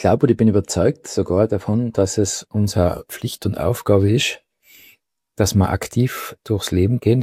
glaube und ich bin überzeugt sogar davon, dass es unsere Pflicht und Aufgabe ist, dass wir aktiv durchs Leben gehen,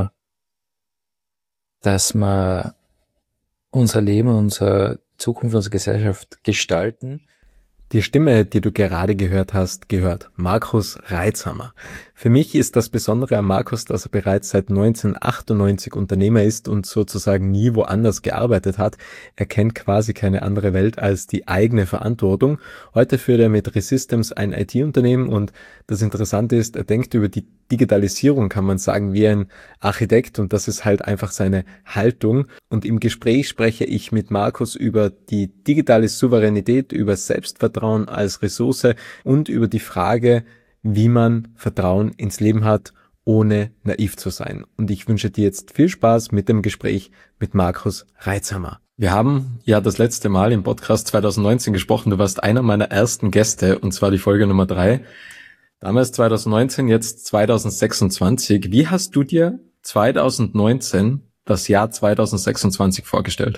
dass wir unser Leben, unsere Zukunft, unsere Gesellschaft gestalten. Die Stimme, die du gerade gehört hast, gehört Markus Reitzhammer. Für mich ist das Besondere an Markus, dass er bereits seit 1998 Unternehmer ist und sozusagen nie woanders gearbeitet hat. Er kennt quasi keine andere Welt als die eigene Verantwortung. Heute führt er mit Resystems ein IT-Unternehmen und das Interessante ist, er denkt über die Digitalisierung, kann man sagen, wie ein Architekt und das ist halt einfach seine Haltung. Und im Gespräch spreche ich mit Markus über die digitale Souveränität, über Selbstvertrauen als Ressource und über die Frage, wie man Vertrauen ins Leben hat, ohne naiv zu sein. Und ich wünsche dir jetzt viel Spaß mit dem Gespräch mit Markus Reitzhammer. Wir haben ja das letzte Mal im Podcast 2019 gesprochen. Du warst einer meiner ersten Gäste und zwar die Folge Nummer 3. Damals 2019, jetzt 2026. Wie hast du dir 2019 das Jahr 2026 vorgestellt?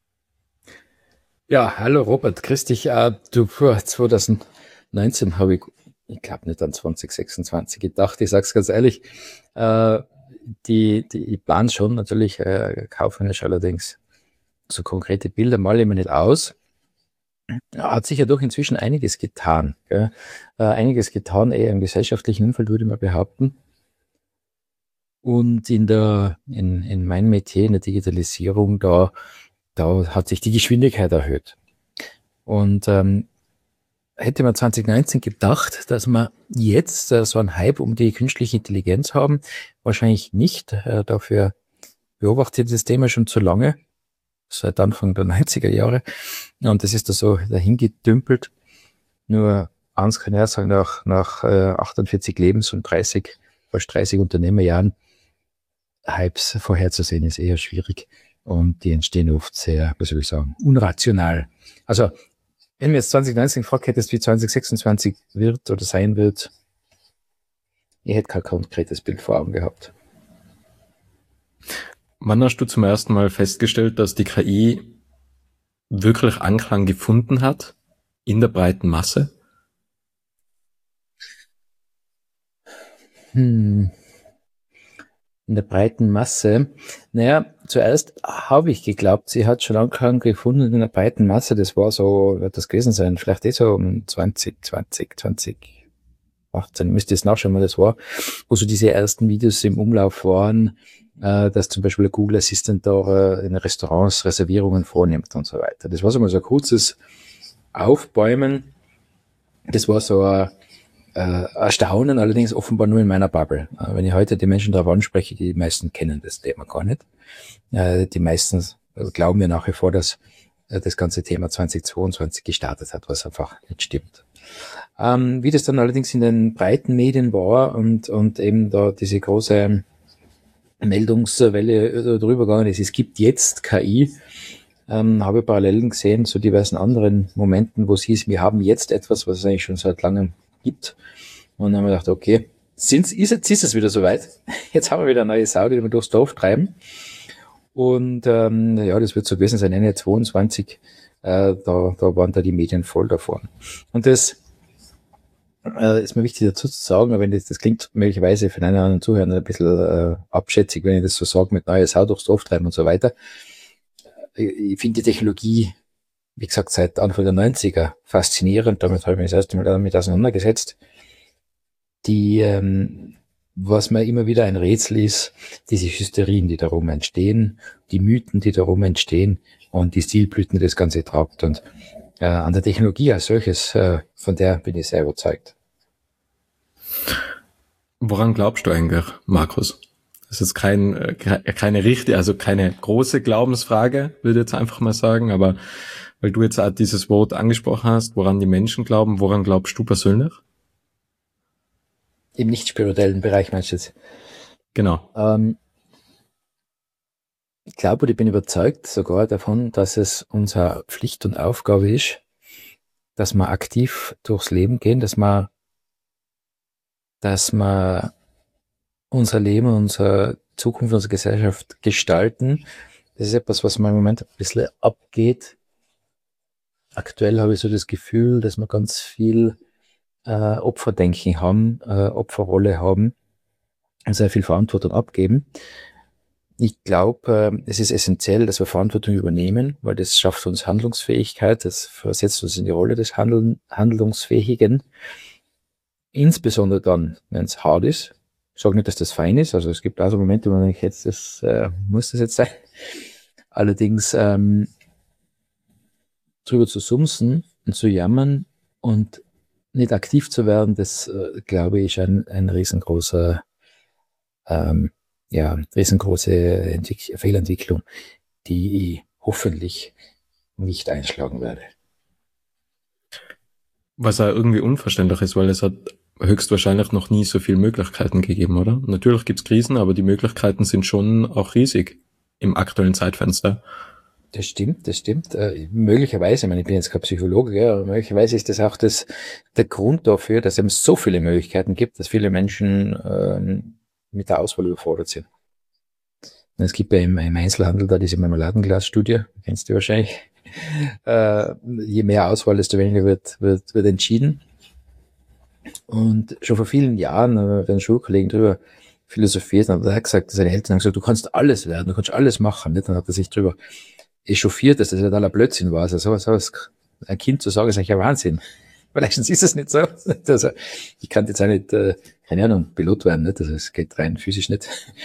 Ja, hallo Robert, grüß dich. Du, für 2019 habe ich glaube nicht an 2026 gedacht. Ich sag's ganz ehrlich, ich plane schon natürlich kaufmännisch, allerdings so konkrete Bilder male ich mir nicht aus. Hat sich ja doch inzwischen einiges getan. Gell? Einiges getan, eher im gesellschaftlichen Umfeld, würde ich mal behaupten. Und in meinem Metier, in der Digitalisierung, da hat sich die Geschwindigkeit erhöht. Und hätte man 2019 gedacht, dass wir jetzt so einen Hype um die künstliche Intelligenz haben, wahrscheinlich nicht. Dafür beobachte ich das Thema schon zu lange, seit Anfang der 90er Jahre. Und das ist da so dahin gedümpelt. Nur eins kann ich auch sagen, nach 48 Lebens- und fast 30 Unternehmerjahren, Hypes vorherzusehen ist eher schwierig. Und die entstehen oft sehr, was soll ich sagen, unrational. Also, wenn mir jetzt 2019 gefragt hättest, wie 2026 wird oder sein wird, ich hätte kein konkretes Bild vor Augen gehabt. Wann hast du zum ersten Mal festgestellt, dass die KI wirklich Anklang gefunden hat in der breiten Masse? In der breiten Masse. Naja, zuerst habe ich geglaubt, sie hat schon Anklang gefunden in der breiten Masse. Das war so, wird das gewesen sein, vielleicht so um 2018, müsste es nachschauen, wann das war, wo so diese ersten Videos im Umlauf waren, dass zum Beispiel der Google Assistant da in Restaurants Reservierungen vornimmt und so weiter. Das war so mal so ein kurzes Aufbäumen. Das war so ein Erstaunen, allerdings offenbar nur in meiner Bubble. Wenn ich heute die Menschen darauf anspreche, die meisten kennen das Thema gar nicht. Die meisten glauben mir nach wie vor, dass das ganze Thema 2022 gestartet hat, was einfach nicht stimmt. Wie das dann allerdings in den breiten Medien war und eben da diese große Meldungswelle drüber gegangen ist, es gibt jetzt KI, habe ich Parallelen gesehen zu diversen anderen Momenten, wo es hieß, wir haben jetzt etwas, was es eigentlich schon seit langem gibt. Und dann haben wir gedacht, okay, jetzt ist es wieder soweit. Jetzt haben wir wieder eine neue Sau, die wir durchs Dorf treiben. Und ja, das wird so gewesen sein, Ende 22, da waren da die Medien voll davon. Und das ist mir wichtig dazu zu sagen, aber wenn das klingt möglicherweise für einen oder anderen Zuhörer ein bisschen abschätzig, wenn ich das so sage, mit neue Sau durchs Dorf treiben und so weiter. Ich finde die Technologie, wie gesagt, seit Anfang der 90er faszinierend. Damit habe ich mich das erste Mal damit auseinandergesetzt. Was mir immer wieder ein Rätsel ist, diese Hysterien, die darum entstehen, die Mythen, die darum entstehen und die Stilblüten, die das Ganze tragt. Und an der Technologie als solches, von der bin ich sehr überzeugt. Woran glaubst du eigentlich, Markus? Das ist keine richtige, also keine große Glaubensfrage, würde ich jetzt einfach mal sagen, aber weil du jetzt auch dieses Wort angesprochen hast, woran die Menschen glauben, woran glaubst du persönlich? Im nicht spirituellen Bereich meinst du jetzt? Genau. Ich glaube und ich bin überzeugt sogar davon, dass es unsere Pflicht und Aufgabe ist, dass wir aktiv durchs Leben gehen, dass wir unser Leben, unsere Zukunft, unsere Gesellschaft gestalten. Das ist etwas, was mir im Moment ein bisschen abgeht. aktuell habe ich so das Gefühl, dass wir ganz viel Opferdenken haben, Opferrolle haben und sehr viel Verantwortung abgeben. Ich glaube, es ist essentiell, dass wir Verantwortung übernehmen, weil das schafft uns Handlungsfähigkeit, das versetzt uns in die Rolle des Handlungsfähigen. Insbesondere dann, wenn es hart ist. Ich sage nicht, dass das fein ist, also es gibt auch so Momente, wo man denkt, jetzt muss das jetzt sein. Allerdings drüber zu sumsen und zu jammern und nicht aktiv zu werden, das glaube ich, ist ein riesengroße Fehlentwicklung, die ich hoffentlich nicht einschlagen werde. Was auch irgendwie unverständlich ist, weil es hat höchstwahrscheinlich noch nie so viele Möglichkeiten gegeben, oder? Natürlich gibt's Krisen, aber die Möglichkeiten sind schon auch riesig im aktuellen Zeitfenster. Das stimmt. Möglicherweise, ich meine, ich bin jetzt kein Psychologe, ja, aber möglicherweise ist das auch der Grund dafür, dass es so viele Möglichkeiten gibt, dass viele Menschen mit der Auswahl überfordert sind. Und es gibt ja im Einzelhandel da diese Marmeladenglas-Studie, kennst du wahrscheinlich. Je mehr Auswahl, desto weniger wird entschieden. Und schon vor vielen Jahren haben wir Schulkollegen drüber philosophiert und hat er gesagt, seine Eltern haben gesagt, du kannst alles werden, du kannst alles machen. Nicht? Dann hat er sich drüber echauffiert, dass das ja totaler Blödsinn war. Also sowas ein Kind zu sagen, ist eigentlich ein Wahnsinn. Vielleicht ist es nicht so. Also, ich kann jetzt auch nicht, keine Ahnung, Pilot werden, nicht? Also es geht rein physisch nicht.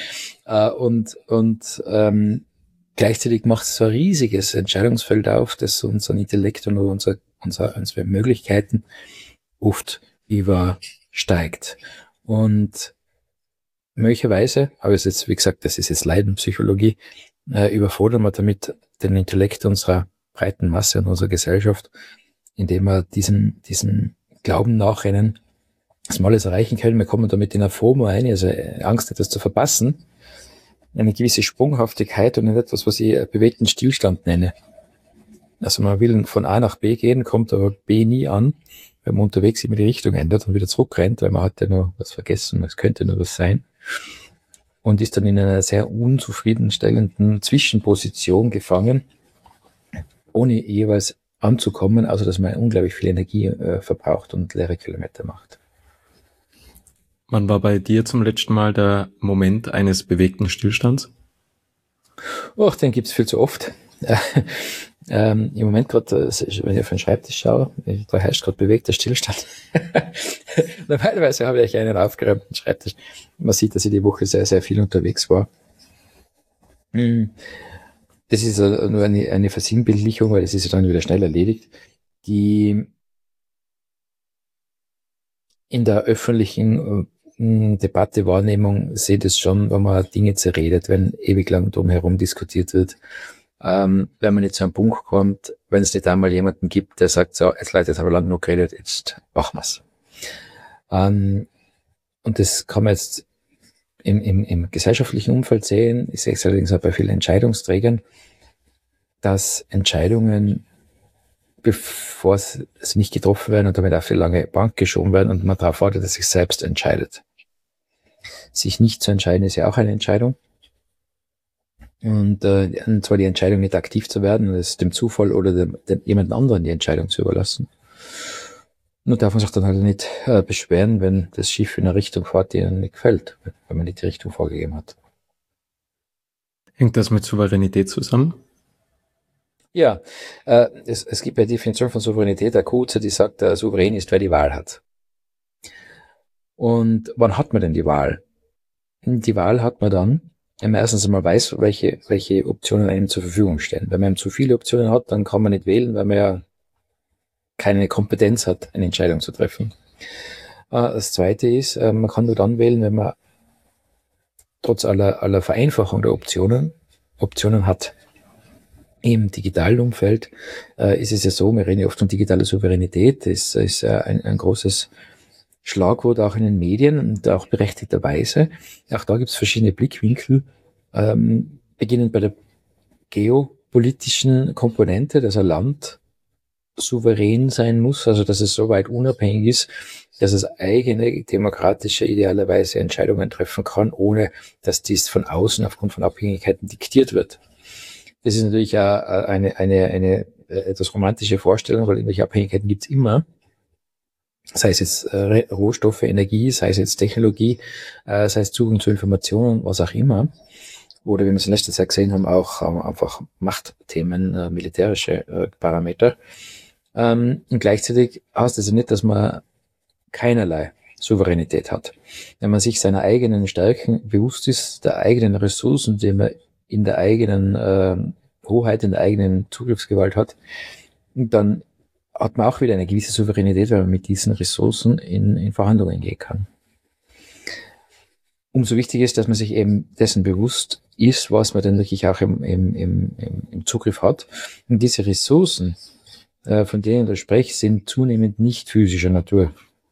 Gleichzeitig macht es so ein riesiges Entscheidungsfeld auf, das unser Intellekt und unsere Möglichkeiten oft übersteigt. Und möglicherweise, aber es ist jetzt, wie gesagt, das ist jetzt Leidenpsychologie, überfordern wir damit den Intellekt unserer breiten Masse und unserer Gesellschaft, indem wir diesen Glauben nachrennen, dass wir alles erreichen können. Wir kommen damit in eine FOMO ein, also Angst, etwas zu verpassen, eine gewisse Sprunghaftigkeit und etwas, was ich bewegten Stillstand nenne. Also man will von A nach B gehen, kommt aber B nie an, weil man unterwegs immer die Richtung ändert und wieder zurückrennt, weil man hat ja noch was vergessen, es könnte nur was sein. Und ist dann in einer sehr unzufriedenstellenden Zwischenposition gefangen, ohne jeweils anzukommen, also dass man unglaublich viel Energie verbraucht und leere Kilometer macht. Wann war bei dir zum letzten Mal der Moment eines bewegten Stillstands? Och, den gibt's viel zu oft. Im Moment gerade, wenn ich auf den Schreibtisch schaue, da herrscht gerade bewegter Stillstand. Normalerweise habe ich einen aufgeräumten Schreibtisch. Man sieht, dass ich die Woche sehr, sehr viel unterwegs war. Das ist nur eine Versinnbildlichung, weil das ist ja dann wieder schnell erledigt. Die in der öffentlichen Debatte, Wahrnehmung seht es schon, wenn man Dinge zerredet, wenn ewig lang drumherum diskutiert wird, wenn man nicht zu einem Punkt kommt, wenn es nicht einmal jemanden gibt, der sagt, so, jetzt Leute, jetzt haben wir lang genug geredet, jetzt machen wir's. Und das kann man jetzt im gesellschaftlichen Umfeld sehen. Ich sehe es allerdings auch bei vielen Entscheidungsträgern, dass Entscheidungen, bevor sie nicht getroffen werden und damit auf die lange Bank geschoben werden und man darauf wartet, dass sich selbst entscheidet. Sich nicht zu entscheiden ist ja auch eine Entscheidung. Und zwar die Entscheidung, nicht aktiv zu werden, das ist dem Zufall oder jemand anderen die Entscheidung zu überlassen. Nur darf man sich dann halt nicht beschweren, wenn das Schiff in eine Richtung fährt, die einem nicht gefällt, wenn man nicht die Richtung vorgegeben hat. Hängt das mit Souveränität zusammen? Ja, es gibt bei der Definition von Souveränität eine Kurze, die sagt, souverän ist, wer die Wahl hat. Und wann hat man denn die Wahl? Die Wahl hat man dann, wenn man erstens einmal weiß, welche Optionen einem zur Verfügung stehen. Wenn man zu viele Optionen hat, dann kann man nicht wählen, weil man ja keine Kompetenz hat, eine Entscheidung zu treffen. Das Zweite ist, man kann nur dann wählen, wenn man trotz aller Vereinfachung der Optionen hat. Im digitalen Umfeld ist es ja so, wir reden ja oft von digitaler Souveränität, das ist ein großes Schlagwort auch in den Medien und auch berechtigterweise. Auch da gibt es verschiedene Blickwinkel, beginnend bei der geopolitischen Komponente, dass ein Land souverän sein muss, also dass es so weit unabhängig ist, dass es eigene demokratische, idealerweise Entscheidungen treffen kann, ohne dass dies von außen aufgrund von Abhängigkeiten diktiert wird. Das ist natürlich eine etwas romantische Vorstellung, weil irgendwelche Abhängigkeiten gibt's immer. Sei es jetzt Rohstoffe, Energie, sei es jetzt Technologie, sei es Zugang zu Informationen, was auch immer. Oder wie wir es in letzter Zeit gesehen haben, auch einfach Machtthemen, militärische Parameter. Und gleichzeitig heißt das ja nicht, dass man keinerlei Souveränität hat. Wenn man sich seiner eigenen Stärken bewusst ist, der eigenen Ressourcen, die man in der eigenen Hoheit, in der eigenen Zugriffsgewalt hat, dann hat man auch wieder eine gewisse Souveränität, weil man mit diesen Ressourcen in Verhandlungen gehen kann. Umso wichtiger ist, dass man sich eben dessen bewusst ist, was man denn wirklich auch im Zugriff hat. Und diese Ressourcen, von denen ich spreche, sind zunehmend nicht physischer Natur.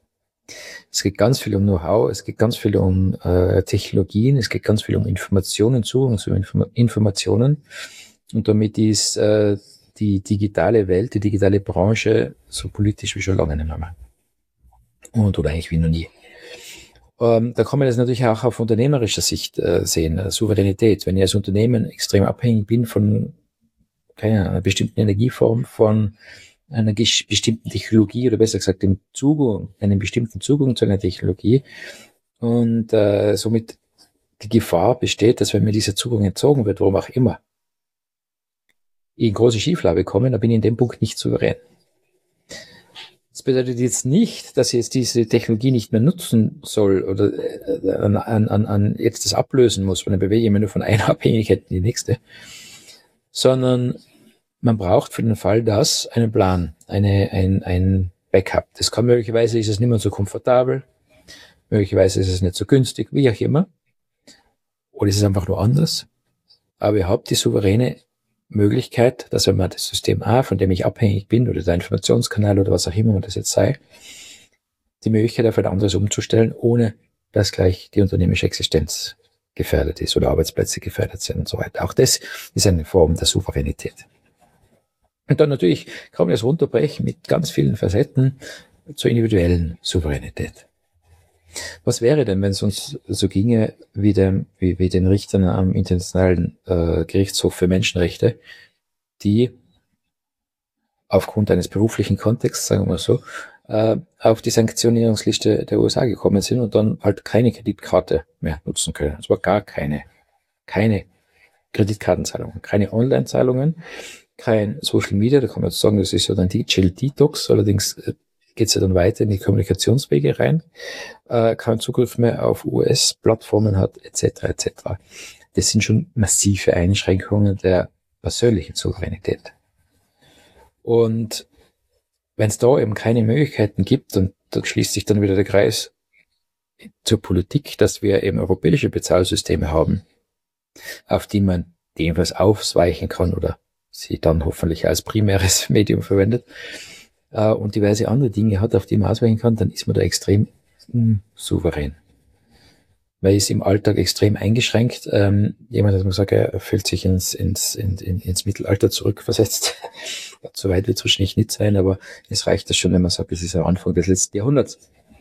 Es geht ganz viel um Know-how, es geht ganz viel um Technologien, es geht ganz viel um Informationen, Zugang zu Informationen. Und damit ist die digitale Welt, die digitale Branche so politisch wie schon lange nicht mehr. Oder eigentlich wie noch nie. Da kann man das natürlich auch auf unternehmerischer Sicht sehen, Souveränität. Wenn ich als Unternehmen extrem abhängig bin von einer bestimmten Energieform, von einer bestimmten Technologie oder besser gesagt einem bestimmten Zugang zu einer Technologie und somit die Gefahr besteht, dass wenn mir dieser Zugang entzogen wird, warum auch immer, ich in große Schieflage komme, dann bin ich in dem Punkt nicht souverän. Das bedeutet jetzt nicht, dass ich jetzt diese Technologie nicht mehr nutzen soll oder jetzt das ablösen muss, weil dann bewege ich mich nur von einer Abhängigkeit in die nächste, sondern man braucht für den Fall das einen Plan, ein Backup. Das kann möglicherweise ist es nicht mehr so komfortabel, möglicherweise ist es nicht so günstig, wie auch immer, oder ist es einfach nur anders, aber ihr habt die souveräne Möglichkeit, dass wenn man das System A, von dem ich abhängig bin, oder der Informationskanal oder was auch immer das jetzt sei, die Möglichkeit auf ein anderes umzustellen, ohne dass gleich die unternehmerische Existenz gefährdet ist oder Arbeitsplätze gefährdet sind und so weiter. Auch das ist eine Form der Souveränität. Und dann natürlich kann man das runterbrechen mit ganz vielen Facetten zur individuellen Souveränität. Was wäre denn, wenn es uns so ginge wie den Richtern am Internationalen Gerichtshof für Menschenrechte, die aufgrund eines beruflichen Kontexts, sagen wir mal so, auf die Sanktionierungsliste der USA gekommen sind und dann halt keine Kreditkarte mehr nutzen können. Es war gar keine Kreditkartenzahlungen, keine Online-Zahlungen, kein Social Media, da kann man jetzt sagen, das ist ja dann Digital Detox, allerdings geht es ja dann weiter in die Kommunikationswege rein, keinen Zugriff mehr auf US-Plattformen hat, etc. etc. Das sind schon massive Einschränkungen der persönlichen Souveränität. Und wenn es da eben keine Möglichkeiten gibt, und da schließt sich dann wieder der Kreis zur Politik, dass wir eben europäische Bezahlsysteme haben, auf die man jedenfalls ausweichen kann oder sie dann hoffentlich als primäres Medium verwendet, und diverse andere Dinge hat, auf die man ausweichen kann, dann ist man da extrem unsouverän. Weil es im Alltag extrem eingeschränkt. Jemand hat mir gesagt, er fühlt sich ins Mittelalter zurückversetzt. So weit wird es wahrscheinlich nicht sein, aber es reicht das schon, wenn man sagt, es ist am Anfang des letzten Jahrhunderts.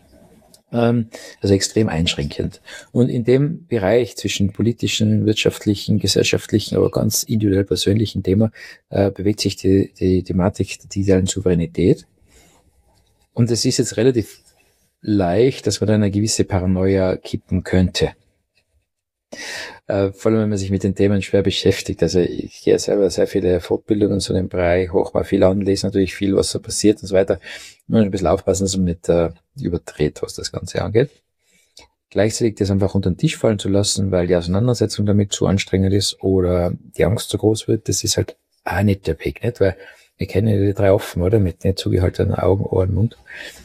Also extrem einschränkend. Und in dem Bereich zwischen politischen, wirtschaftlichen, gesellschaftlichen, aber ganz individuell persönlichen Thema bewegt sich die Thematik der digitalen Souveränität. Und es ist jetzt relativ leicht, dass man da eine gewisse Paranoia kippen könnte. Vor allem, wenn man sich mit den Themen schwer beschäftigt. Also ich gehe selber sehr viele Fortbildungen zu dem Bereich hoch, mal viel anlesen, natürlich viel, was so passiert und so weiter. Nur ein bisschen aufpassen, dass man nicht überdreht, was das Ganze angeht. Gleichzeitig das einfach unter den Tisch fallen zu lassen, weil die Auseinandersetzung damit zu anstrengend ist oder die Angst zu groß wird, das ist halt auch nicht der Weg, nicht? Weil wir kennen ja die drei offen, oder? Mit nicht zugehaltenen Augen, Ohren, Mund.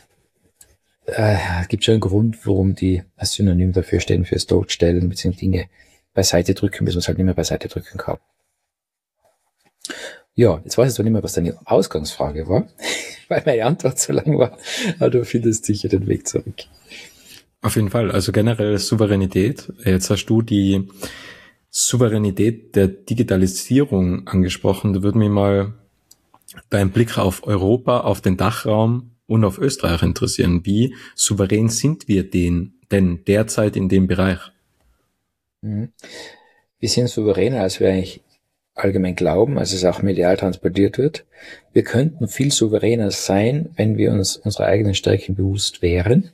Gibt schon einen Grund, warum die als Synonym dafür stehen, fürs Totstellen, beziehungsweise Dinge beiseite drücken, bis man es halt nicht mehr beiseite drücken kann. Ja, jetzt weiß ich zwar nicht mehr, was deine Ausgangsfrage war, weil meine Antwort so lang war, aber du findest sicher den Weg zurück. Auf jeden Fall, also generell Souveränität. Jetzt hast du die Souveränität der Digitalisierung angesprochen. Da würde mich mal dein Blick auf Europa, auf den Dachraum und auf Österreich interessieren. Wie souverän sind wir denn derzeit in dem Bereich? Wir sind souveräner, als wir eigentlich allgemein glauben, als es auch medial transportiert wird. Wir könnten viel souveräner sein, wenn wir uns unserer eigenen Stärken bewusst wären.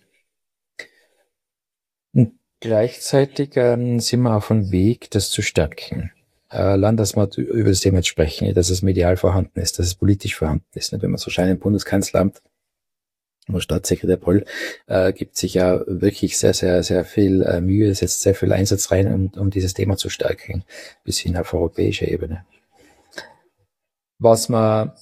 Und gleichzeitig sind wir auf dem Weg, das zu stärken. Allein, dass wir über das Thema jetzt sprechen, dass es medial vorhanden ist, dass es politisch vorhanden ist. Wenn man so scheint im Bundeskanzleramt, wo Staatssekretär Poll gibt sich ja wirklich sehr, sehr, sehr viel Mühe, setzt sehr viel Einsatz rein, um dieses Thema zu stärken, bis hin auf europäischer Ebene. Was man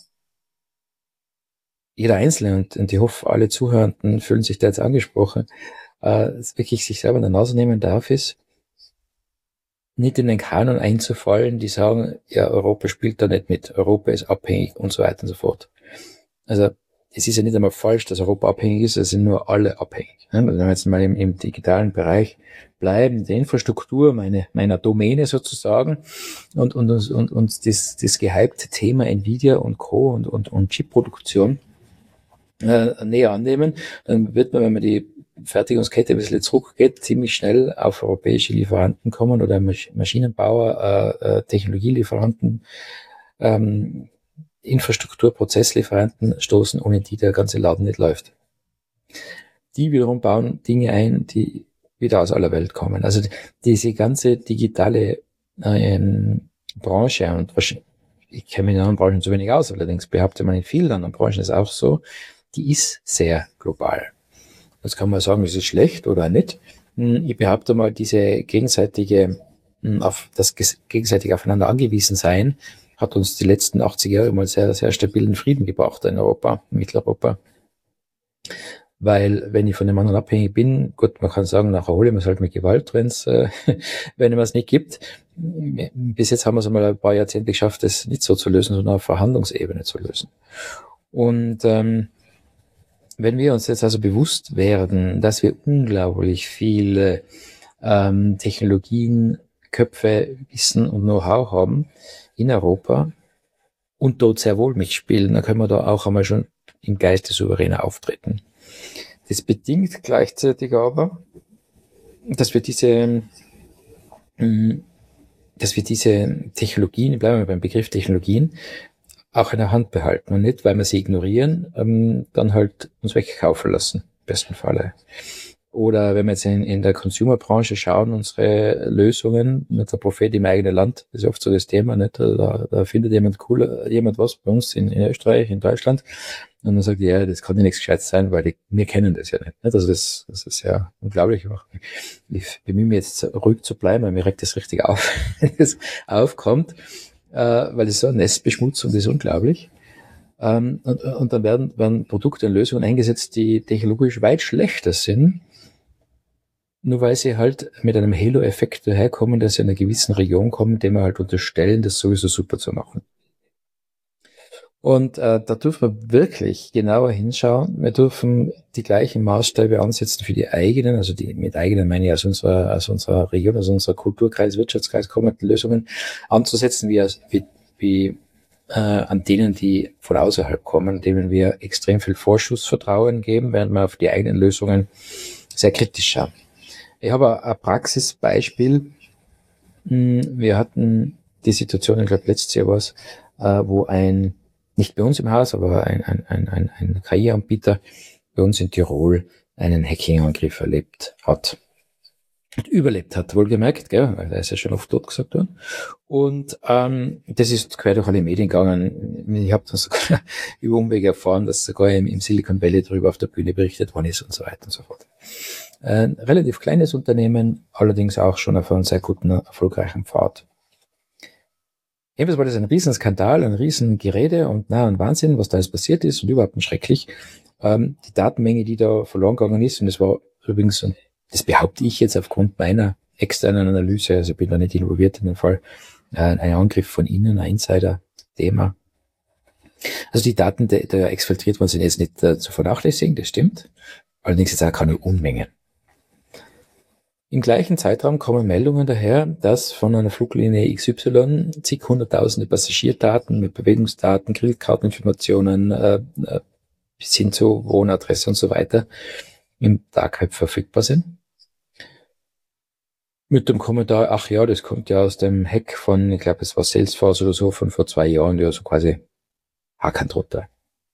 jeder Einzelne, und ich hoffe, alle Zuhörenden fühlen sich da jetzt angesprochen, wirklich sich selber in der Nase nehmen darf, ist, nicht in den Kanon einzufallen, die sagen, ja, Europa spielt da nicht mit, Europa ist abhängig und so weiter und so fort. Also es ist ja nicht einmal falsch, dass Europa abhängig ist, es sind nur alle abhängig. Wenn wir jetzt mal im digitalen Bereich bleiben, die Infrastruktur meiner Domäne sozusagen und das gehypte Thema Nvidia und Co. und Chip-Produktion näher annehmen, dann wird man, wenn man die Fertigungskette ein bisschen zurückgeht, ziemlich schnell auf europäische Lieferanten kommen oder Maschinenbauer, Technologielieferanten, Infrastruktur, Prozesslieferanten stoßen, ohne die der ganze Laden nicht läuft. Die wiederum bauen Dinge ein, die wieder aus aller Welt kommen. Also diese ganze digitale Branche, und ich kenne mich in anderen Branchen zu wenig aus, allerdings behaupte man in vielen anderen Branchen ist auch so, die ist sehr global. Jetzt kann man sagen, ist es schlecht oder nicht. Ich behaupte mal, diese gegenseitige aufeinander angewiesen sein, hat uns die letzten 80 Jahre mal sehr, sehr stabilen Frieden gebracht in Europa, in Mitteleuropa. Weil, wenn ich von dem anderen abhängig bin, gut, man kann sagen, nachher hole ich mir es halt mit Gewalt, wenn es nicht gibt. Bis jetzt haben wir es einmal ein paar Jahrzehnte geschafft, das nicht so zu lösen, sondern auf Verhandlungsebene zu lösen. Und wenn wir uns jetzt also bewusst werden, dass wir unglaublich viele Technologien, Köpfe, Wissen und Know-how haben in Europa und dort sehr wohl mitspielen, dann können wir da auch einmal schon im Geiste souveräner auftreten. Das bedingt gleichzeitig aber, dass wir diese Technologien, bleiben wir beim Begriff Technologien, auch in der Hand behalten und nicht, weil wir sie ignorieren, dann halt uns wegkaufen lassen, im besten Falle. Oder wenn wir jetzt in der Consumer-Branche schauen, unsere Lösungen mit der Prophet im eigenen Land, das ist oft so das Thema, nicht? Da findet jemand was bei uns in Österreich, in Deutschland, und dann sagt er, ja, das kann ja nichts Gescheites sein, weil wir kennen das ja nicht. Also das ist ja unglaublich. Ich bemühe mich jetzt ruhig zu bleiben, weil mir regt das richtig auf, wenn es aufkommt, weil es so eine Nestbeschmutzung, das ist unglaublich. Und dann werden Produkte und Lösungen eingesetzt, die technologisch weit schlechter sind, nur weil sie halt mit einem Halo-Effekt daherkommen, dass sie in einer gewissen Region kommen, dem wir halt unterstellen, das sowieso super zu machen. Und da dürfen wir wirklich genauer hinschauen. Wir dürfen die gleichen Maßstäbe ansetzen für die eigenen, also mit eigenen meine ich aus unserer Region, aus unserer Kulturkreis, Wirtschaftskreis kommenden Lösungen anzusetzen, wie an denen, die von außerhalb kommen, denen wir extrem viel Vorschussvertrauen geben, während wir auf die eigenen Lösungen sehr kritisch schauen. Ich habe ein Praxisbeispiel. Wir hatten die Situation, ich glaube letztes Jahr war es, wo nicht bei uns im Haus, aber ein KI-Anbieter bei uns in Tirol einen Hacking-Angriff erlebt hat. Und überlebt hat, wohlgemerkt, gell, weil er ist ja schon oft tot gesagt worden. Und das ist quer durch alle Medien gegangen. Ich habe dann sogar über Umwege erfahren, dass sogar im Silicon Valley darüber auf der Bühne berichtet worden ist und so weiter und so fort. Ein relativ kleines Unternehmen, allerdings auch schon auf einem sehr guten, erfolgreichen Pfad. Ebenfalls war das ein Riesenskandal, ein Riesengerede und ein Wahnsinn, was da alles passiert ist und überhaupt nicht schrecklich. Die Datenmenge, die da verloren gegangen ist, und das war übrigens, und das behaupte ich jetzt aufgrund meiner externen Analyse, also ich bin da nicht involviert in den Fall, ein Angriff von innen, ein Insider-Thema. Also die Daten, die da exfiltriert worden sind, jetzt nicht zu vernachlässigen, das stimmt. Allerdings jetzt auch keine Unmengen. Im gleichen Zeitraum kommen Meldungen daher, dass von einer Fluglinie XY zig hunderttausende Passagierdaten mit Bewegungsdaten, Kreditkarteninformationen bis hin zu Wohnadresse und so weiter im Dark Web verfügbar sind. Mit dem Kommentar, ach ja, das kommt ja aus dem Hack von, ich glaube, es war Salesforce oder so, von vor 2 Jahren, ja, so quasi Haken drunter.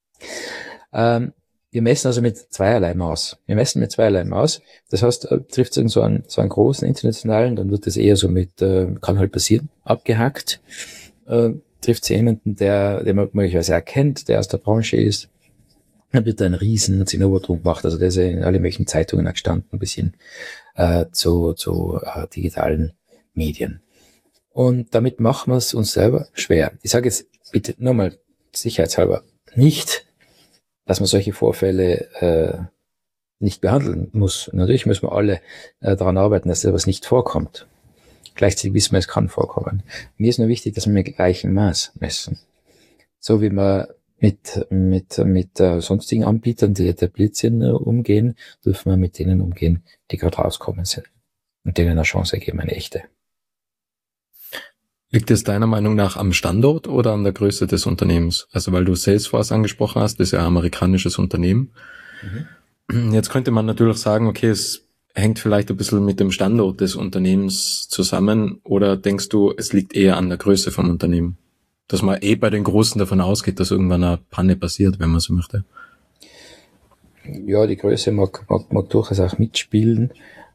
Wir messen also mit zweierlei Maß. Das heißt, trifft es so einen großen internationalen, dann wird das eher so mit, kann halt passieren, abgehackt. Trifft es jemanden, der man möglicherweise erkennt, der aus der Branche ist, dann wird da ein riesen Zinnober drum gemacht. Also der ist ja in alle möglichen Zeitungen gestanden, ein bisschen zu digitalen Medien. Und damit machen wir es uns selber schwer. Ich sage jetzt bitte nochmal sicherheitshalber nicht, dass man solche Vorfälle nicht behandeln muss. Natürlich müssen wir alle daran arbeiten, dass sowas nicht vorkommt. Gleichzeitig wissen wir, es kann vorkommen. Mir ist nur wichtig, dass wir mit gleichem Maß messen. So wie wir mit sonstigen Anbietern, die etabliert sind, umgehen, dürfen wir mit denen umgehen, die gerade rauskommen sind und denen eine Chance geben, eine echte. Liegt es deiner Meinung nach am Standort oder an der Größe des Unternehmens? Also weil du Salesforce angesprochen hast, das ist ja ein amerikanisches Unternehmen. Mhm. Jetzt könnte man natürlich sagen, okay, es hängt vielleicht ein bisschen mit dem Standort des Unternehmens zusammen, oder denkst du, es liegt eher an der Größe vom Unternehmen? Dass man bei den Großen davon ausgeht, dass irgendwann eine Panne passiert, wenn man so möchte. Ja, die Größe mag durchaus auch mitspielen.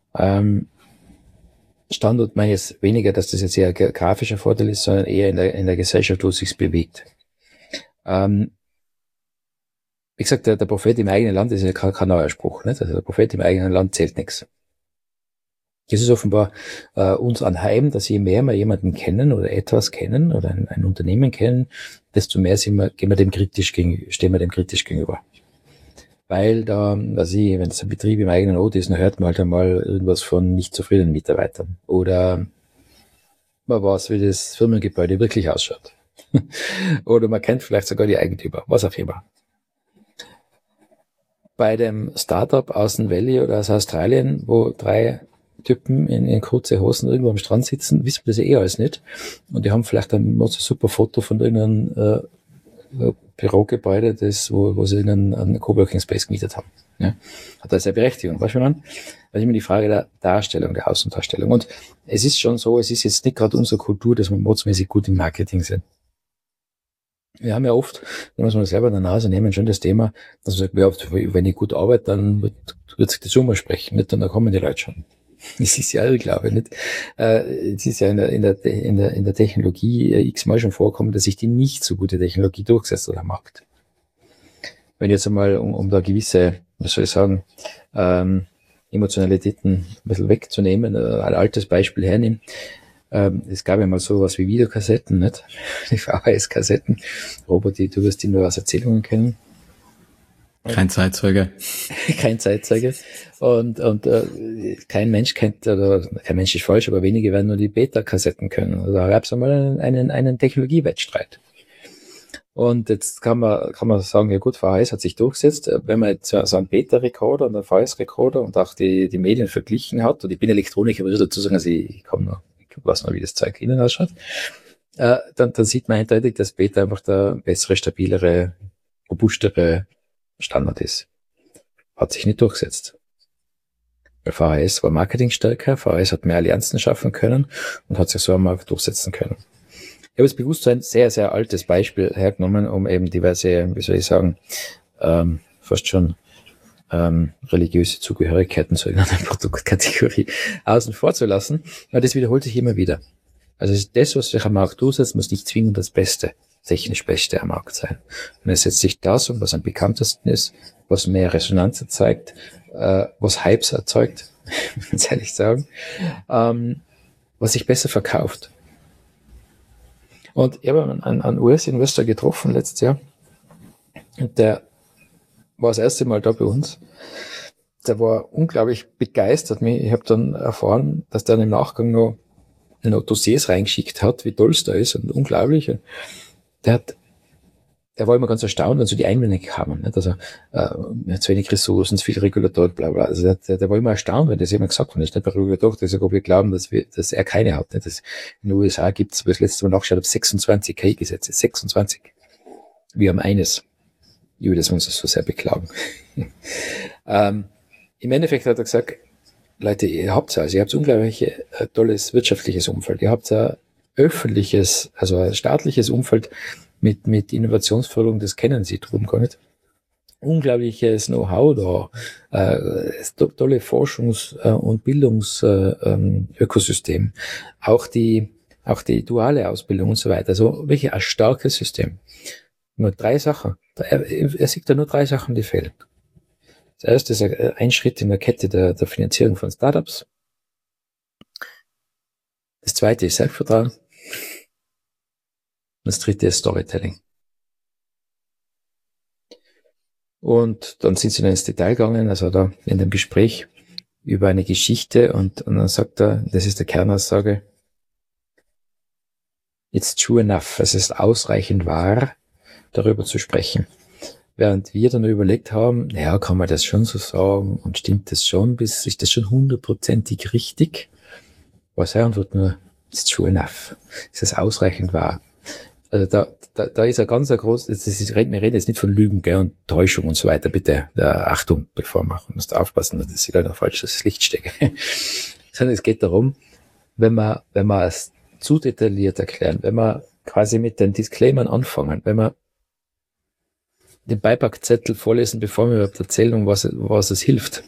Standort meine ich jetzt weniger, dass das jetzt eher ein grafischer Vorteil ist, sondern eher in der Gesellschaft, wo es sich bewegt. Wie gesagt, der Prophet im eigenen Land ist ja kein neuer Spruch, nicht? Also der Prophet im eigenen Land zählt nichts. Es ist offenbar uns anheim, dass je mehr wir jemanden kennen oder etwas kennen oder ein Unternehmen kennen, desto mehr stehen wir dem kritisch gegenüber. Weil da, wenn es ein Betrieb im eigenen Ort ist, dann hört man halt einmal irgendwas von nicht zufriedenen Mitarbeitern. Oder man weiß, wie das Firmengebäude wirklich ausschaut. Oder man kennt vielleicht sogar die Eigentümer, was auch immer. Bei dem Startup aus dem Valley oder aus Australien, wo 3 Typen in kurze Hosen irgendwo am Strand sitzen, wissen wir das ja eh alles nicht. Und die haben vielleicht ein super Foto von irgendeinem Bürogebäude, wo sie einen Coworking Space gemietet haben. Ja. Hat das eine Berechtigung. Weißt du, was ich meine? Das ist immer die Frage der Darstellung, der Außendarstellung. Und es ist schon so, es ist jetzt nicht gerade unsere Kultur, dass wir modsmäßig gut im Marketing sind. Wir haben ja oft, wenn wir uns selber in der Nase nehmen, schon das Thema, dass man sagt, ja, wenn ich gut arbeite, dann wird sich das immer sprechen, nicht? Und dann kommen die Leute schon. Das ist ja, ich glaube nicht. Es ist ja in der Technologie x-mal schon vorkommen, dass sich die nicht so gute Technologie durchsetzt oder am Markt. Wenn jetzt einmal, um da gewisse, was soll ich sagen, Emotionalitäten ein bisschen wegzunehmen, ein altes Beispiel hernehmen. Es gab ja mal sowas wie Videokassetten, nicht? Die VHS-Kassetten. Robert, du wirst die nur aus Erzählungen kennen. Kein Zeitzeuge. Kein Zeitzeuge. Und kein Mensch kennt, oder kein Mensch ist falsch, aber wenige werden nur die Beta-Kassetten können. Also da gab es einmal einen Technologiewettstreit. Und jetzt kann man sagen, ja gut, VHS hat sich durchgesetzt. Wenn man jetzt so einen Beta-Recorder und einen VHS-Recorder und auch die Medien verglichen hat, und ich bin Elektroniker, muss ich dazu sagen, also ich weiß noch, wie das Zeug innen ausschaut, dann sieht man eindeutig, dass Beta einfach der bessere, stabilere, robustere Standard ist. Hat sich nicht durchgesetzt. Weil VHS war marketingstärker, VHS hat mehr Allianzen schaffen können und hat sich so einmal durchsetzen können. Ich habe jetzt bewusst so ein sehr, sehr altes Beispiel hergenommen, um eben diverse, wie soll ich sagen, fast schon religiöse Zugehörigkeiten zu irgendeiner Produktkategorie außen vor zu lassen. Aber das wiederholt sich immer wieder. Also das, was sich am Markt durchsetzt, muss nicht zwingend das Beste, technisch Beste am Markt sein. Und es setzt sich das um, was am bekanntesten ist, was mehr Resonanz erzeugt, was Hypes erzeugt, muss ich ehrlich sagen, was sich besser verkauft. Und ich habe einen US-Investor getroffen letztes Jahr, und der war das erste Mal da bei uns. Der war unglaublich begeistert. Ich habe dann erfahren, dass der im Nachgang noch Dossiers reingeschickt hat, wie toll es da ist und unglaublich. Der war immer ganz erstaunt, wenn so die Einwände kamen. Nicht? Also zu wenig Ressourcen, zu viel Regulatorik, bla bla. Also der war immer erstaunt, wenn das jemand gesagt hat. Das ist nicht bei Regulatorik, das ist, ob wir glauben, dass er keine hat. Nicht? In den USA gibt es, das letzte Mal nachgeschaut habe, 26 KI-Gesetze. 26. Wir haben eines. Über das wir uns so sehr beklagen. Im Endeffekt hat er gesagt, Leute, ihr habt unglaublich tolles wirtschaftliches Umfeld. Ihr habt ein öffentliches, also ein staatliches Umfeld mit Innovationsförderung, das kennen Sie drüben gar nicht. Unglaubliches Know-how da, tolle Forschungs- und Bildungsökosystem, auch die duale Ausbildung und so weiter. Also wirklich ein starkes System. Nur 3 Sachen. Er sieht da nur 3 Sachen, die fehlen. Das erste ist ein Schritt in der Kette der Finanzierung von Startups. Das zweite ist Selbstvertrauen. Und das dritte ist Storytelling. Und dann sind sie dann ins Detail gegangen, also da in dem Gespräch über eine Geschichte und dann sagt er, das ist der Kernaussage, it's true enough, es ist ausreichend wahr, darüber zu sprechen. Während wir dann überlegt haben, naja, kann man das schon so sagen und stimmt das schon, ist das schon 100%ig richtig? War seine Antwort nur, it's true enough, es ist ausreichend wahr. Also da ist ein ganz groß, wir reden jetzt nicht von Lügen, gell, und Täuschung und so weiter, bitte, Achtung, bevor wir musst aufpassen, dass ich da noch falsches Licht stecke. Sondern es geht darum, wenn wir es zu detailliert erklären, wenn wir quasi mit den Disclaimern anfangen, wenn wir den Beipackzettel vorlesen, bevor wir überhaupt erzählen, um was es hilft,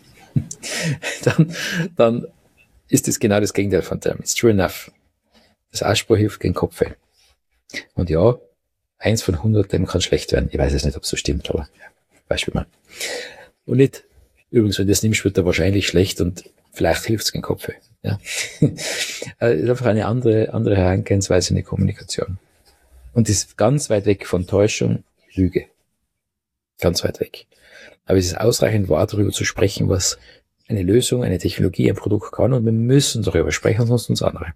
dann ist das genau das Gegenteil von dem. It's true enough. Das Ausspruch hilft gegen Kopfweh. Und ja, 1 von 100, dem kann schlecht werden. Ich weiß jetzt nicht, ob es so stimmt, aber ja, Beispiel mal. Und nicht, übrigens, wenn du das nimmst, wird er wahrscheinlich schlecht und vielleicht hilft es gegen Kopfweh. Ja. Ist einfach eine andere Herangehensweise in der Kommunikation. Und ist ganz weit weg von Täuschung, Lüge. Ganz weit weg. Aber es ist ausreichend wahr, darüber zu sprechen, was eine Lösung, eine Technologie, ein Produkt kann, und wir müssen darüber sprechen, sonst uns andere.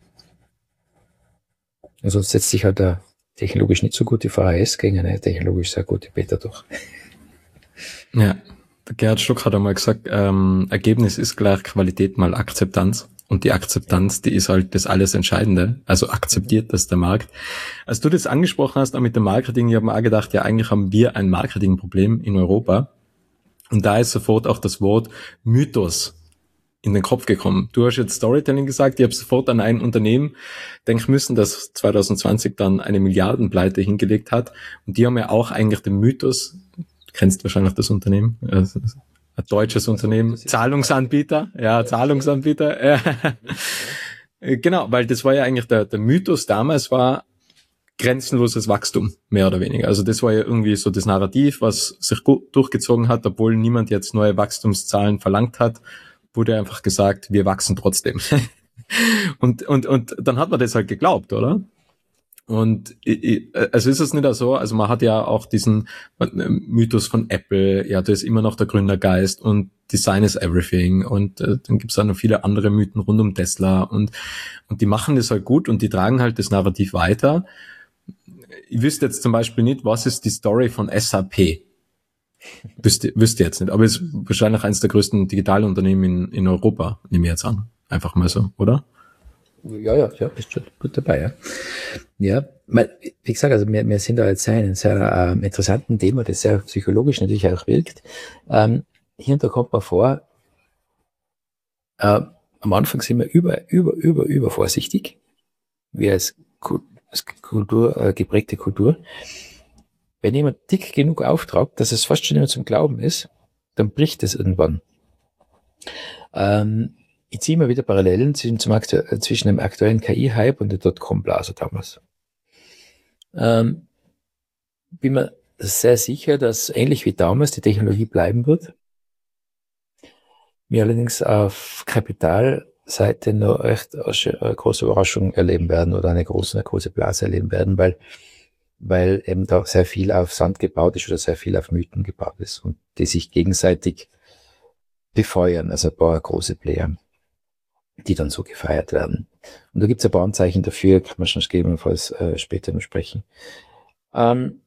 Und sonst setzt sich halt eine technologisch nicht so gute VHS gegen eine technologisch sehr gute Beta durch. Ja, der Gerhard Stock hat einmal gesagt, Ergebnis ist gleich Qualität mal Akzeptanz. Und die Akzeptanz, die ist halt das alles Entscheidende. Also akzeptiert das der Markt. Als du das angesprochen hast, auch mit dem Marketing, ich habe mir auch gedacht, ja, eigentlich haben wir ein Marketingproblem in Europa. Und da ist sofort auch das Wort Mythos in den Kopf gekommen. Du hast jetzt Storytelling gesagt, ich habe sofort an ein Unternehmen denken müssen, das 2020 dann eine Milliardenpleite hingelegt hat. Und die haben ja auch eigentlich den Mythos, du kennst wahrscheinlich das Unternehmen, ein deutsches Unternehmen, Zahlungsanbieter. Genau, weil das war ja eigentlich der Mythos damals war grenzenloses Wachstum, mehr oder weniger. Also das war ja irgendwie so das Narrativ, was sich gut durchgezogen hat, obwohl niemand jetzt neue Wachstumszahlen verlangt hat, wurde einfach gesagt, wir wachsen trotzdem. und dann hat man das halt geglaubt, oder? Und also ist es nicht so, also man hat ja auch diesen Mythos von Apple, ja, da ist immer noch der Gründergeist und Design is everything und dann gibt's auch noch viele andere Mythen rund um Tesla und die machen das halt gut und die tragen halt das Narrativ weiter. Ich wüsste jetzt zum Beispiel nicht, was ist die Story von SAP? Wüsste jetzt nicht, aber es ist wahrscheinlich eines der größten Digitalunternehmen in Europa, nehme ich jetzt an. Einfach mal so, oder? Ja, bist schon gut dabei, ja. Wie gesagt, also wir sind da jetzt in einem sehr interessanten Thema, das sehr psychologisch natürlich auch wirkt. Hier und da kommt man vor, am Anfang sind wir über vorsichtig, wir als Kultur, geprägte Kultur. Wenn jemand dick genug auftragt, dass es fast schon immer zum Glauben ist, dann bricht es irgendwann. Ich ziehe mal wieder Parallelen zwischen dem aktuellen KI-Hype und der Dotcom-Blase damals. Bin mir sehr sicher, dass ähnlich wie damals die Technologie bleiben wird. Wir allerdings auf Kapitalseite noch echt eine große Überraschung erleben werden oder eine große Blase erleben werden, weil eben da sehr viel auf Sand gebaut ist oder sehr viel auf Mythen gebaut ist und die sich gegenseitig befeuern, also ein paar große Player, die dann so gefeiert werden. Und da gibt es ein paar Anzeichen dafür, kann man schon gegebenenfalls später noch sprechen. Und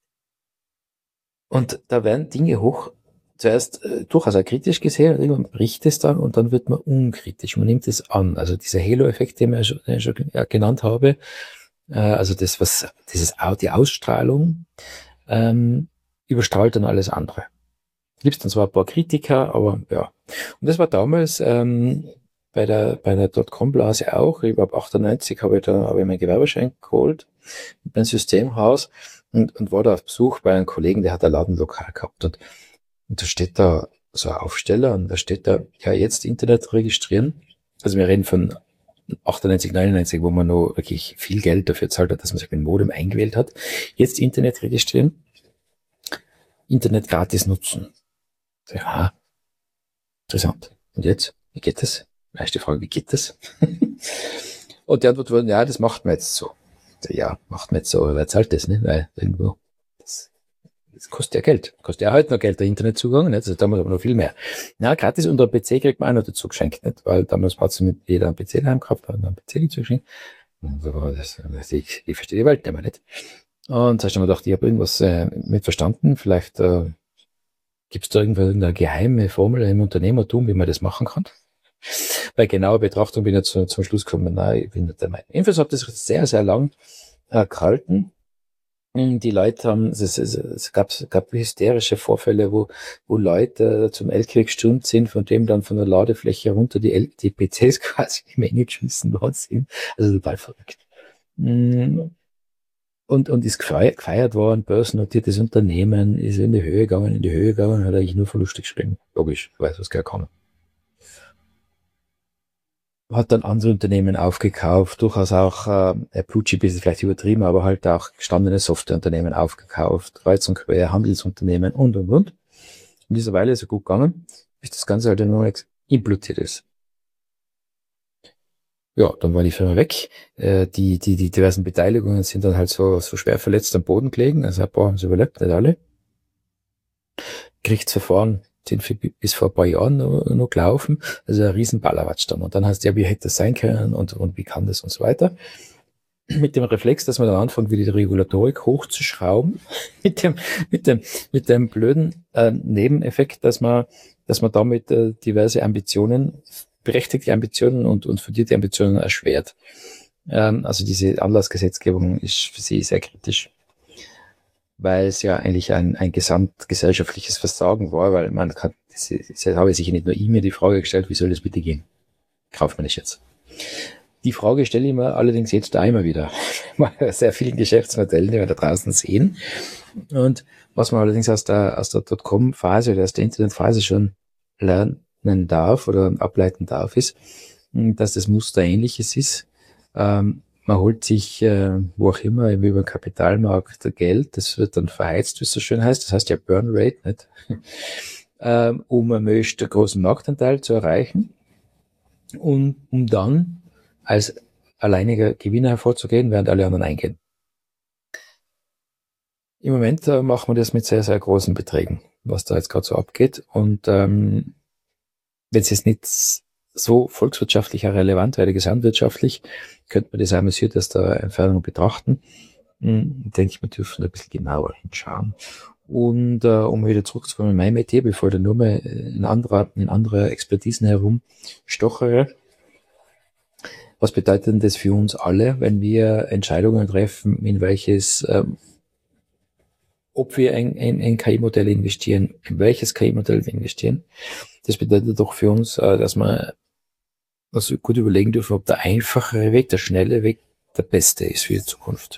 da werden Dinge zuerst durchaus auch kritisch gesehen, und irgendwann bricht es dann und dann wird man unkritisch, man nimmt es an. Also dieser Halo-Effekt, den ich schon genannt habe, also die Ausstrahlung überstrahlt dann alles andere. Gibt dann zwar ein paar Kritiker, aber ja. Und das war damals bei der Dotcom-Blase auch. Ich ab 98 habe ich meinen Gewerbeschein geholt mit meinem Systemhaus und war da auf Besuch bei einem Kollegen, der hat ein Ladenlokal gehabt und da steht da so ein Aufsteller und da steht da, ja, jetzt Internet registrieren. Also wir reden von 98, 99, wo man noch wirklich viel Geld dafür zahlt hat, dass man sich mit dem Modem eingewählt hat. Jetzt Internet registrieren, Internet gratis nutzen. Ja, interessant. Und jetzt? Wie geht das? Erste Frage, wie geht das? Und die Antwort war, ja, das macht man jetzt so. Ja, macht man jetzt so, aber wer zahlt das, ne? Weil irgendwo, das kostet ja Geld. Kostet ja heute noch Geld, der Internetzugang, nicht? Also damals aber noch viel mehr. Na, gratis unter PC kriegt man auch noch dazu geschenkt, nicht? Weil damals hat mit jeder einen PC daheim gehabt, hat einen PC dazu geschenkt. Ich verstehe die Welt nicht mehr, nicht? Und da hast du mir gedacht, ich habe irgendwas mit verstanden. Vielleicht gibt es da irgendeine geheime Formel im Unternehmertum, wie man das machen kann. Bei genauer Betrachtung bin ich zum Schluss gekommen, nein, ich bin nicht der Meinung. Jedenfalls hat das sehr, sehr lang gehalten. Die Leute haben, es gab hysterische Vorfälle, wo Leute zum LKW gestürmt sind, von dem dann von der Ladefläche runter die PCs quasi in die Menge geschmissen worden sind. Also total verrückt. Und ist gefeiert worden, börsennotiertes Unternehmen, ist in die Höhe gegangen, hat eigentlich nur Verluste geschrieben. Logisch, weiß, was gar kann. Hat dann andere Unternehmen aufgekauft, durchaus auch Blue Chip ist vielleicht übertrieben, aber halt auch gestandene Softwareunternehmen aufgekauft, kreuz und quer, Handelsunternehmen und. Und dieser Weile ist es gut gegangen, bis das Ganze halt nur implodiert ist. Ja, dann war die Firma weg. Die diversen Beteiligungen sind dann halt so schwer verletzt am Boden gelegen. Also ein paar haben es überlebt, nicht alle. Gerichtsverfahren sind bis vor ein paar Jahren noch gelaufen. Also ein riesen Ballerwatsch dann. Und dann heißt ja, wie hätte das sein können und wie kann das und so weiter. Mit dem Reflex, dass man dann anfängt, wieder die Regulatorik hochzuschrauben. mit dem blöden Nebeneffekt, dass man damit diverse Ambitionen, berechtigte Ambitionen und fundierte Ambitionen erschwert. Also diese Anlassgesetzgebung ist für sie sehr kritisch, weil es ja eigentlich ein gesamtgesellschaftliches Versagen war, weil man kann, das habe sich nicht nur ich mir die Frage gestellt, wie soll das bitte gehen? Kauft man das jetzt? Die Frage stelle ich mir allerdings jetzt da immer wieder. Bei sehr vielen Geschäftsmodellen, die wir da draußen sehen. Und was man allerdings aus der Dotcom-Phase oder aus der Internetphase schon lernen darf oder ableiten darf, ist, dass das Muster ähnliches ist. Man holt sich, wo auch immer, über den Kapitalmarkt Geld, das wird dann verheizt, wie es so schön heißt, das heißt ja Burn Rate, nicht? Um einen möglichst großen Marktanteil zu erreichen und um dann als alleiniger Gewinner hervorzugehen, während alle anderen eingehen. Im Moment machen wir das mit sehr, sehr großen Beträgen, was da jetzt gerade so abgeht. Und wenn es jetzt nicht so volkswirtschaftlich relevant wäre, gesamtwirtschaftlich, könnte man das amüsiert aus der Entfernung betrachten. Denke ich, wir dürfen ein bisschen genauer hinschauen. Und um wieder zurückzukommen in mein Metier, bevor ich dann nur mal in andere Expertisen herumstochere, was bedeutet denn das für uns alle, wenn wir Entscheidungen treffen, in welches, ob wir ein KI-Modell investieren, in welches KI-Modell wir investieren? Das bedeutet doch für uns, dass wir uns gut überlegen dürfen, ob der einfachere Weg, der schnelle Weg der beste ist für die Zukunft.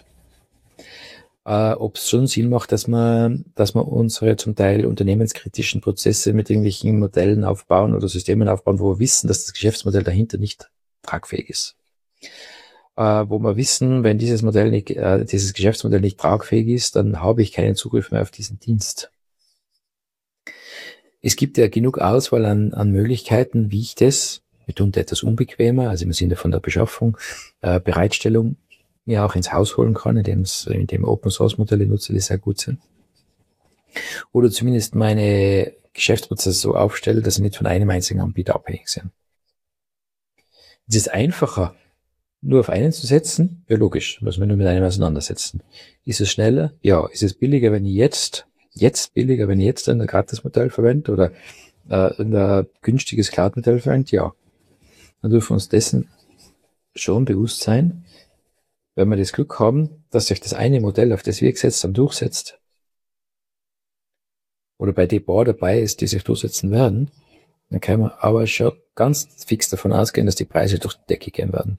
Ob es schon Sinn macht, dass wir unsere zum Teil unternehmenskritischen Prozesse mit irgendwelchen Modellen aufbauen oder Systemen aufbauen, wo wir wissen, dass das Geschäftsmodell dahinter nicht tragfähig ist. Wo wir wissen, wenn dieses Geschäftsmodell nicht tragfähig ist, dann habe ich keinen Zugriff mehr auf diesen Dienst. Es gibt ja genug Auswahl an Möglichkeiten, wie ich das mitunter etwas unbequemer, also im Sinne von der Beschaffung, Bereitstellung, ja auch ins Haus holen kann, indem Open Source Modelle nutze, die sehr gut sind. Oder zumindest meine Geschäftsprozesse so aufstelle, dass sie nicht von einem einzigen Anbieter abhängig sind. Es ist einfacher, nur auf einen zu setzen? Ja, logisch, muss man nur mit einem auseinandersetzen. Ist es schneller? Ja. Ist es billiger, wenn ich jetzt ein Gratis-Modell verwende oder irgendein günstiges Cloud-Modell verwende? Ja. Dann dürfen wir uns dessen schon bewusst sein, wenn wir das Glück haben, dass sich das eine Modell, auf das wir gesetzt haben, durchsetzt, oder bei den paar dabei ist, die sich durchsetzen werden, dann können wir aber schon ganz fix davon ausgehen, dass die Preise durch die Decke gehen werden.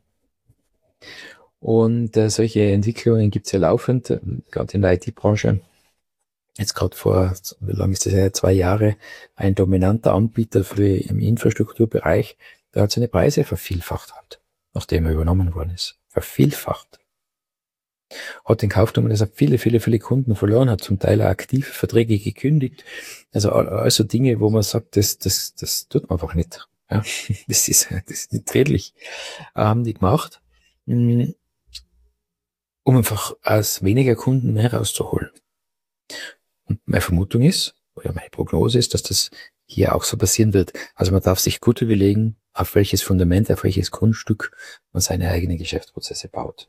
Und solche Entwicklungen gibt es ja laufend, gerade in der IT-Branche. Jetzt gerade vor, wie lange ist das ja, 2 Jahre, ein dominanter Anbieter im Infrastrukturbereich, der hat seine Preise vervielfacht hat, nachdem er übernommen worden ist. Vervielfacht. Hat den Kauf genommen, dass er viele, viele, viele Kunden verloren hat, zum Teil auch aktive Verträge gekündigt. Also Dinge, wo man sagt, das tut man einfach nicht. Ja, das ist nicht redlich. Haben die gemacht, um einfach aus weniger Kunden mehr rauszuholen. Und meine Vermutung ist, oder meine Prognose ist, dass das hier auch so passieren wird. Also man darf sich gut überlegen, auf welches Fundament, auf welches Grundstück man seine eigenen Geschäftsprozesse baut.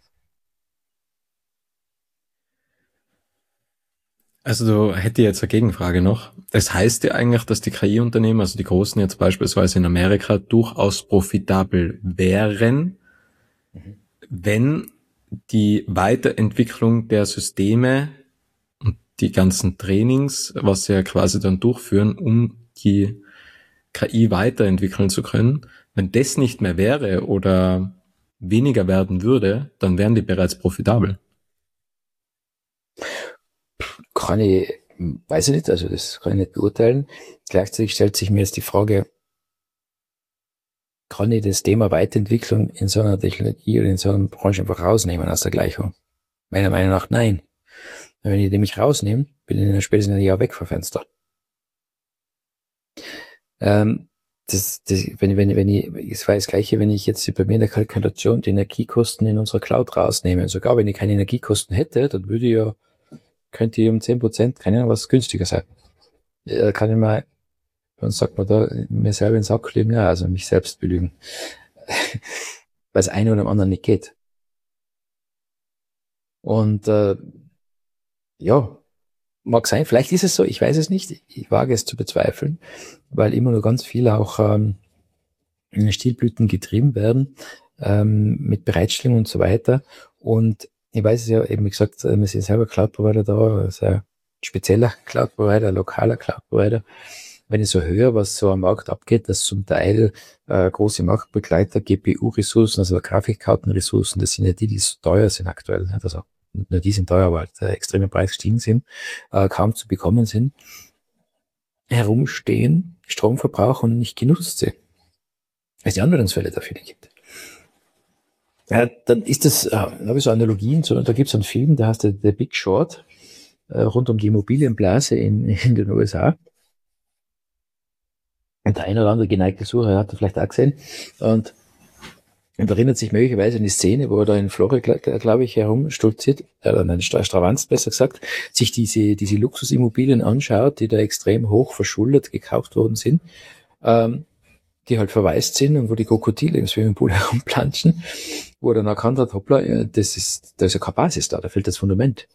Also hätte ich jetzt eine Gegenfrage noch. Das heißt ja eigentlich, dass die KI-Unternehmen, also die großen jetzt beispielsweise in Amerika, durchaus profitabel wären, wenn die Weiterentwicklung der Systeme und die ganzen Trainings, was sie ja quasi dann durchführen, um die KI weiterentwickeln zu können, wenn das nicht mehr wäre oder weniger werden würde, dann wären die bereits profitabel. Weiß ich nicht, also das kann ich nicht beurteilen. Gleichzeitig stellt sich mir jetzt die Frage, kann ich das Thema Weiterentwicklung in so einer Technologie oder in so einer Branche einfach rausnehmen aus der Gleichung? Meiner Meinung nach nein. Wenn ich nämlich rausnehme, bin ich spätestens ein Jahr weg vom Fenster. Wenn ich, es war das Gleiche, wenn ich jetzt bei mir in der Kalkulation die Energiekosten in unserer Cloud rausnehme. Sogar wenn ich keine Energiekosten hätte, dann könnte ich um 10%, keine Ahnung, was günstiger sein. Kann ich mal, dann sagt man da, mir selber in den Sack leben, ja, also mich selbst belügen. Weil es einem oder dem anderen nicht geht. Und ja, mag sein, vielleicht ist es so, ich weiß es nicht, ich wage es zu bezweifeln, weil immer nur ganz viel auch in Stilblüten getrieben werden, mit Bereitstellung und so weiter. Und ich weiß es ja, eben wie gesagt, wir sind selber Cloud-Provider da, also ein spezieller Cloud-Provider, lokaler Cloud-Provider. Wenn ich so höre, was so am Markt abgeht, dass zum Teil große Marktbegleiter, GPU-Ressourcen, also Grafikkartenressourcen, das sind ja die so teuer sind aktuell. Nicht? Also nicht nur die sind teuer, aber halt extrem Preis gestiegen sind, kaum zu bekommen sind, herumstehen, Stromverbrauch und nicht genutzt sind. Weil es die Anwendungsfälle dafür nicht gibt. Ja, dann ist das, da habe ich so Analogien, da gibt es einen Film, der heißt The Big Short, rund um die Immobilienblase in den USA. Und der eine oder andere geneigte Sucher hat er vielleicht auch gesehen. Und erinnert sich möglicherweise an die Szene, wo er da in Florida, glaube ich, herumstolziert, in Stravanz besser gesagt, sich diese Luxusimmobilien anschaut, die da extrem hoch verschuldet gekauft worden sind, die halt verwaist sind und wo die Krokodile im Swimmingpool herumplanschen, wo er dann erkannt hat, hoppla, da ist ja keine Basis da fehlt das Fundament.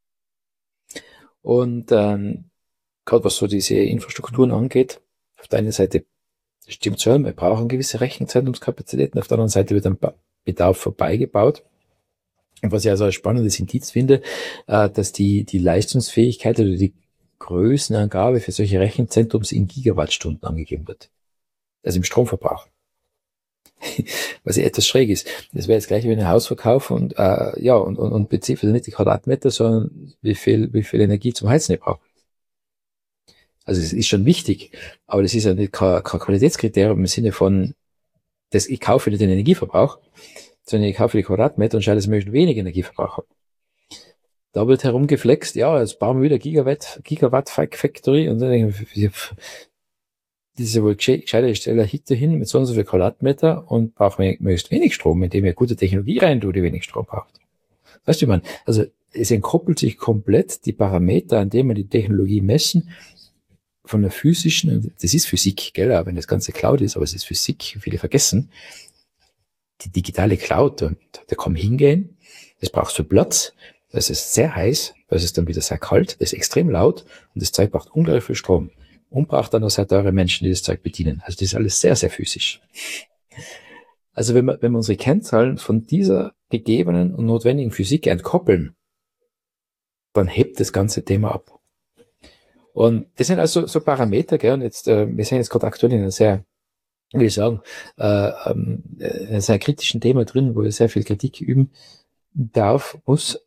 Und gerade was so diese Infrastrukturen angeht, auf der einen Seite stimmt schon, wir brauchen gewisse Rechenzentrumskapazitäten, auf der anderen Seite wird ein Bedarf vorbeigebaut. Und was ich also ein spannendes Indiz finde, dass die Leistungsfähigkeit oder die Größenangabe für solche Rechenzentrums in Gigawattstunden angegeben wird. Also im Stromverbrauch. Was ja etwas schräg ist. Das wäre jetzt gleich wie ein Haus verkaufen und beziffert nicht die Quadratmeter, sondern wie viel Energie zum Heizen ich brauche. Also es ist schon wichtig, aber das ist ja nicht kein Qualitätskriterium im Sinne von, ich kaufe nicht den Energieverbrauch, sondern ich kaufe die Quadratmeter und schaue, dass ich möglichst wenig Energieverbrauch habe. Da wird herumgeflext, ja, jetzt bauen wir wieder Gigawatt Factory und dann denke ich, das ist ja wohl gescheiter, ich stelle eine Hitte hin mit so und so viel Quadratmeter und brauche möglichst wenig Strom, indem ich gute Technologie rein tue, die wenig Strom braucht. Weißt du, also es entkoppelt sich komplett die Parameter, an denen wir die Technologie messen, von der physischen, das ist Physik, gell, auch wenn das ganze Cloud ist, aber es ist Physik, viele vergessen, die digitale Cloud, und da kann man hingehen, das braucht so Platz, das ist sehr heiß, das ist dann wieder sehr kalt, das ist extrem laut und das Zeug braucht unglaublich viel Strom und braucht dann noch sehr teure Menschen, die das Zeug bedienen. Also das ist alles sehr, sehr physisch. Also wenn wir unsere Kennzahlen von dieser gegebenen und notwendigen Physik entkoppeln, dann hebt das ganze Thema ab. Und das sind also so Parameter, gell, und jetzt, wir sind jetzt gerade aktuell in einer sehr will ich sagen, sehr kritischen Thema drin, wo ich sehr viel Kritik üben muss.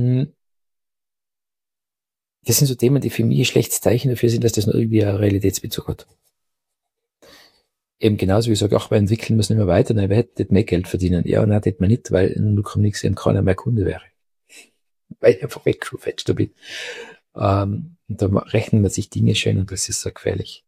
Das sind so Themen, die für mich ein schlechtes Zeichen dafür sind, dass das noch irgendwie einen Realitätsbezug hat. Eben genauso wie ich sage, ach, wir entwickeln müssen immer weiter, nein, wir hätten mehr Geld verdienen. Ja, nein, das man nicht, weil in 0,x eben keiner mehr Kunde wäre. Weil ich einfach wegfetzt bin. Und da rechnen man sich Dinge schön und das ist so gefährlich.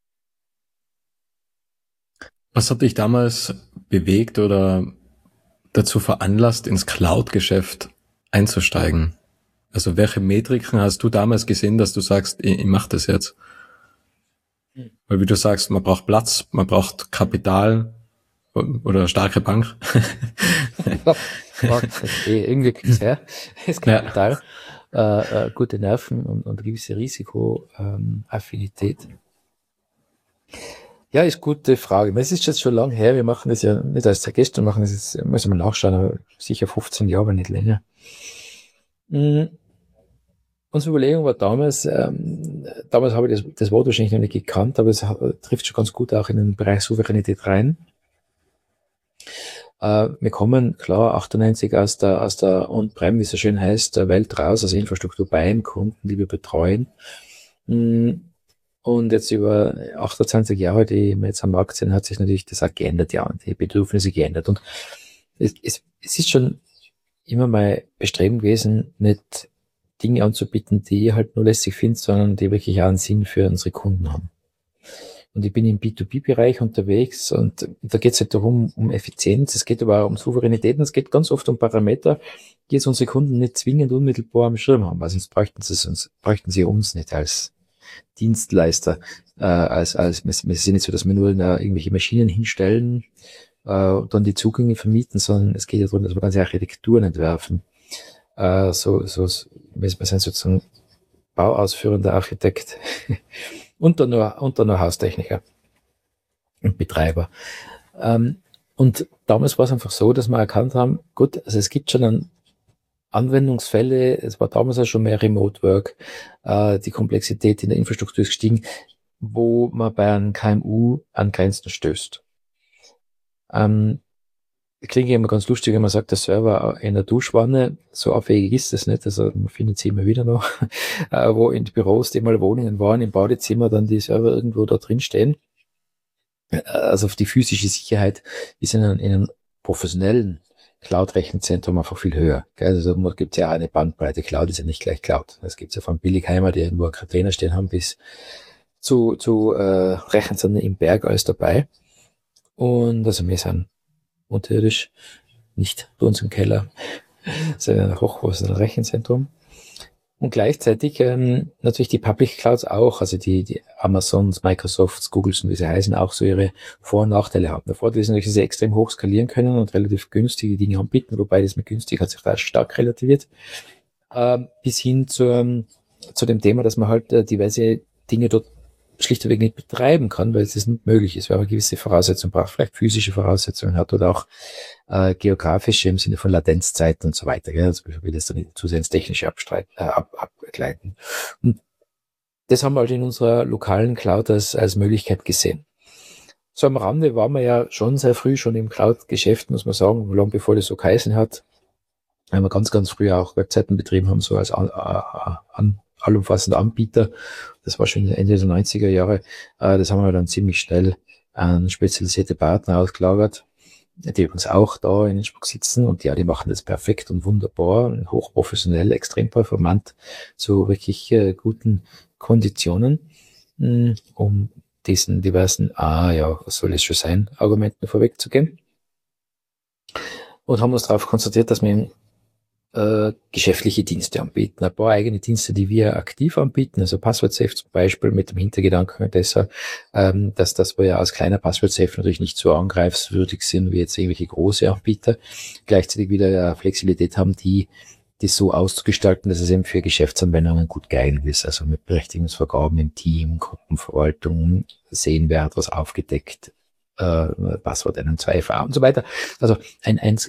Was hat dich damals bewegt oder dazu veranlasst, ins Cloud-Geschäft einzusteigen? Also welche Metriken hast du damals gesehen, dass du sagst, ich mache das jetzt? Weil wie du sagst, man braucht Platz, man braucht Kapital oder starke Bank. Irgendwie kriegt's her. Das Kapital, gute Nerven und gewisse Risikoaffinität. Ja, ist gute Frage. Es ist jetzt schon lange her. Wir machen das ja nicht erst seit gestern, machen das jetzt, müssen wir nachschauen, aber sicher 15 Jahre, aber nicht länger. Unsere Überlegung war damals habe ich das Wort wahrscheinlich noch nicht gekannt, aber es trifft schon ganz gut auch in den Bereich Souveränität rein. Wir kommen, klar, 98 aus der On-Prem, wie es so schön heißt, der Welt raus, also Infrastruktur beim Kunden, die wir betreuen. Und jetzt über 28 Jahre, die wir jetzt am Markt sind, hat sich natürlich das auch geändert, ja, und die Bedürfnisse geändert. Und es ist schon immer mein Bestreben gewesen, nicht Dinge anzubieten, die ich halt nur lässig finde, sondern die wirklich auch einen Sinn für unsere Kunden haben. Und ich bin im B2B-Bereich unterwegs und da geht es halt darum, um Effizienz, es geht aber auch um Souveränität und es geht ganz oft um Parameter, die jetzt unsere Kunden nicht zwingend unmittelbar am Schirm haben, weil sonst bräuchten sie uns nicht als Dienstleister, wir sind nicht so, dass wir nur irgendwelche Maschinen hinstellen und dann die Zugänge vermieten, sondern es geht ja darum, dass wir ganze Architekturen entwerfen. Wir sind sozusagen bauausführender Architekt und dann nur Haustechniker und Betreiber. Und damals war es einfach so, dass wir erkannt haben, gut, also es gibt schon Anwendungsfälle, es war damals auch schon mehr Remote Work, die Komplexität in der Infrastruktur ist gestiegen, wo man bei einem KMU an Grenzen stößt. Klingt immer ganz lustig, wenn man sagt, der Server in der Duschwanne, so abwegig ist das nicht, also man findet sie immer wieder noch, wo in Büros, die mal Wohnungen waren, im Badezimmer dann die Server irgendwo da drin stehen. Also auf die physische Sicherheit ist in einem professionellen Cloud-Rechenzentrum einfach viel höher. Also da gibt es ja auch eine Bandbreite. Cloud ist ja nicht gleich Cloud. Es gibt ja von Billigheimer, die irgendwo einen Container stehen haben, bis zu Rechenzentren im Berg alles dabei. Und also wir sind unterirdisch, nicht bei uns im Keller, sondern ein ein Rechenzentrum. Und gleichzeitig natürlich die Public Clouds auch, also die Amazons, Microsofts, Googles und wie sie heißen, auch so ihre Vor- und Nachteile haben. Der Vorteil ist natürlich, dass sie extrem hoch skalieren können und relativ günstige Dinge anbieten, wobei das mit günstig hat sich da stark relativiert, bis hin zu dem Thema, dass man halt diverse Dinge dort schlichtweg nicht betreiben kann, weil es nicht möglich ist, weil man gewisse Voraussetzungen braucht, vielleicht physische Voraussetzungen hat oder auch geografische im Sinne von Ladenzzeiten und so weiter. Gell? Also ich will das dann nicht zu sehr ins Technische abgleiten. Und das haben wir halt in unserer lokalen Cloud als Möglichkeit gesehen. So am Rande waren wir ja schon sehr früh schon im Cloud-Geschäft, muss man sagen, lang bevor das so geheißen hat, weil wir ganz, ganz früh auch Webseiten betrieben haben, so als allumfassender Anbieter. Das war schon Ende der 90er Jahre. Das haben wir dann ziemlich schnell an spezialisierte Partner ausgelagert, die übrigens auch da in Innsbruck sitzen und ja, die machen das perfekt und wunderbar, hochprofessionell, extrem performant, zu wirklich guten Konditionen, um diesen diversen, was soll es schon sein, Argumenten vorwegzugehen. Und haben uns darauf konzentriert, dass wir geschäftliche Dienste anbieten. Ein paar eigene Dienste, die wir aktiv anbieten, also Passwort-Safe zum Beispiel mit dem Hintergedanken, dass wir ja als kleiner Passwort-Safe natürlich nicht so angreifswürdig sind wie jetzt irgendwelche große Anbieter, gleichzeitig wieder Flexibilität haben, die so auszugestalten, dass es eben für Geschäftsanwendungen gut geeignet ist, also mit Berechtigungsvergaben im Team, Gruppenverwaltung, sehen, wer hat was aufgedeckt, Passwort 1 und 2FA und so weiter. Also ein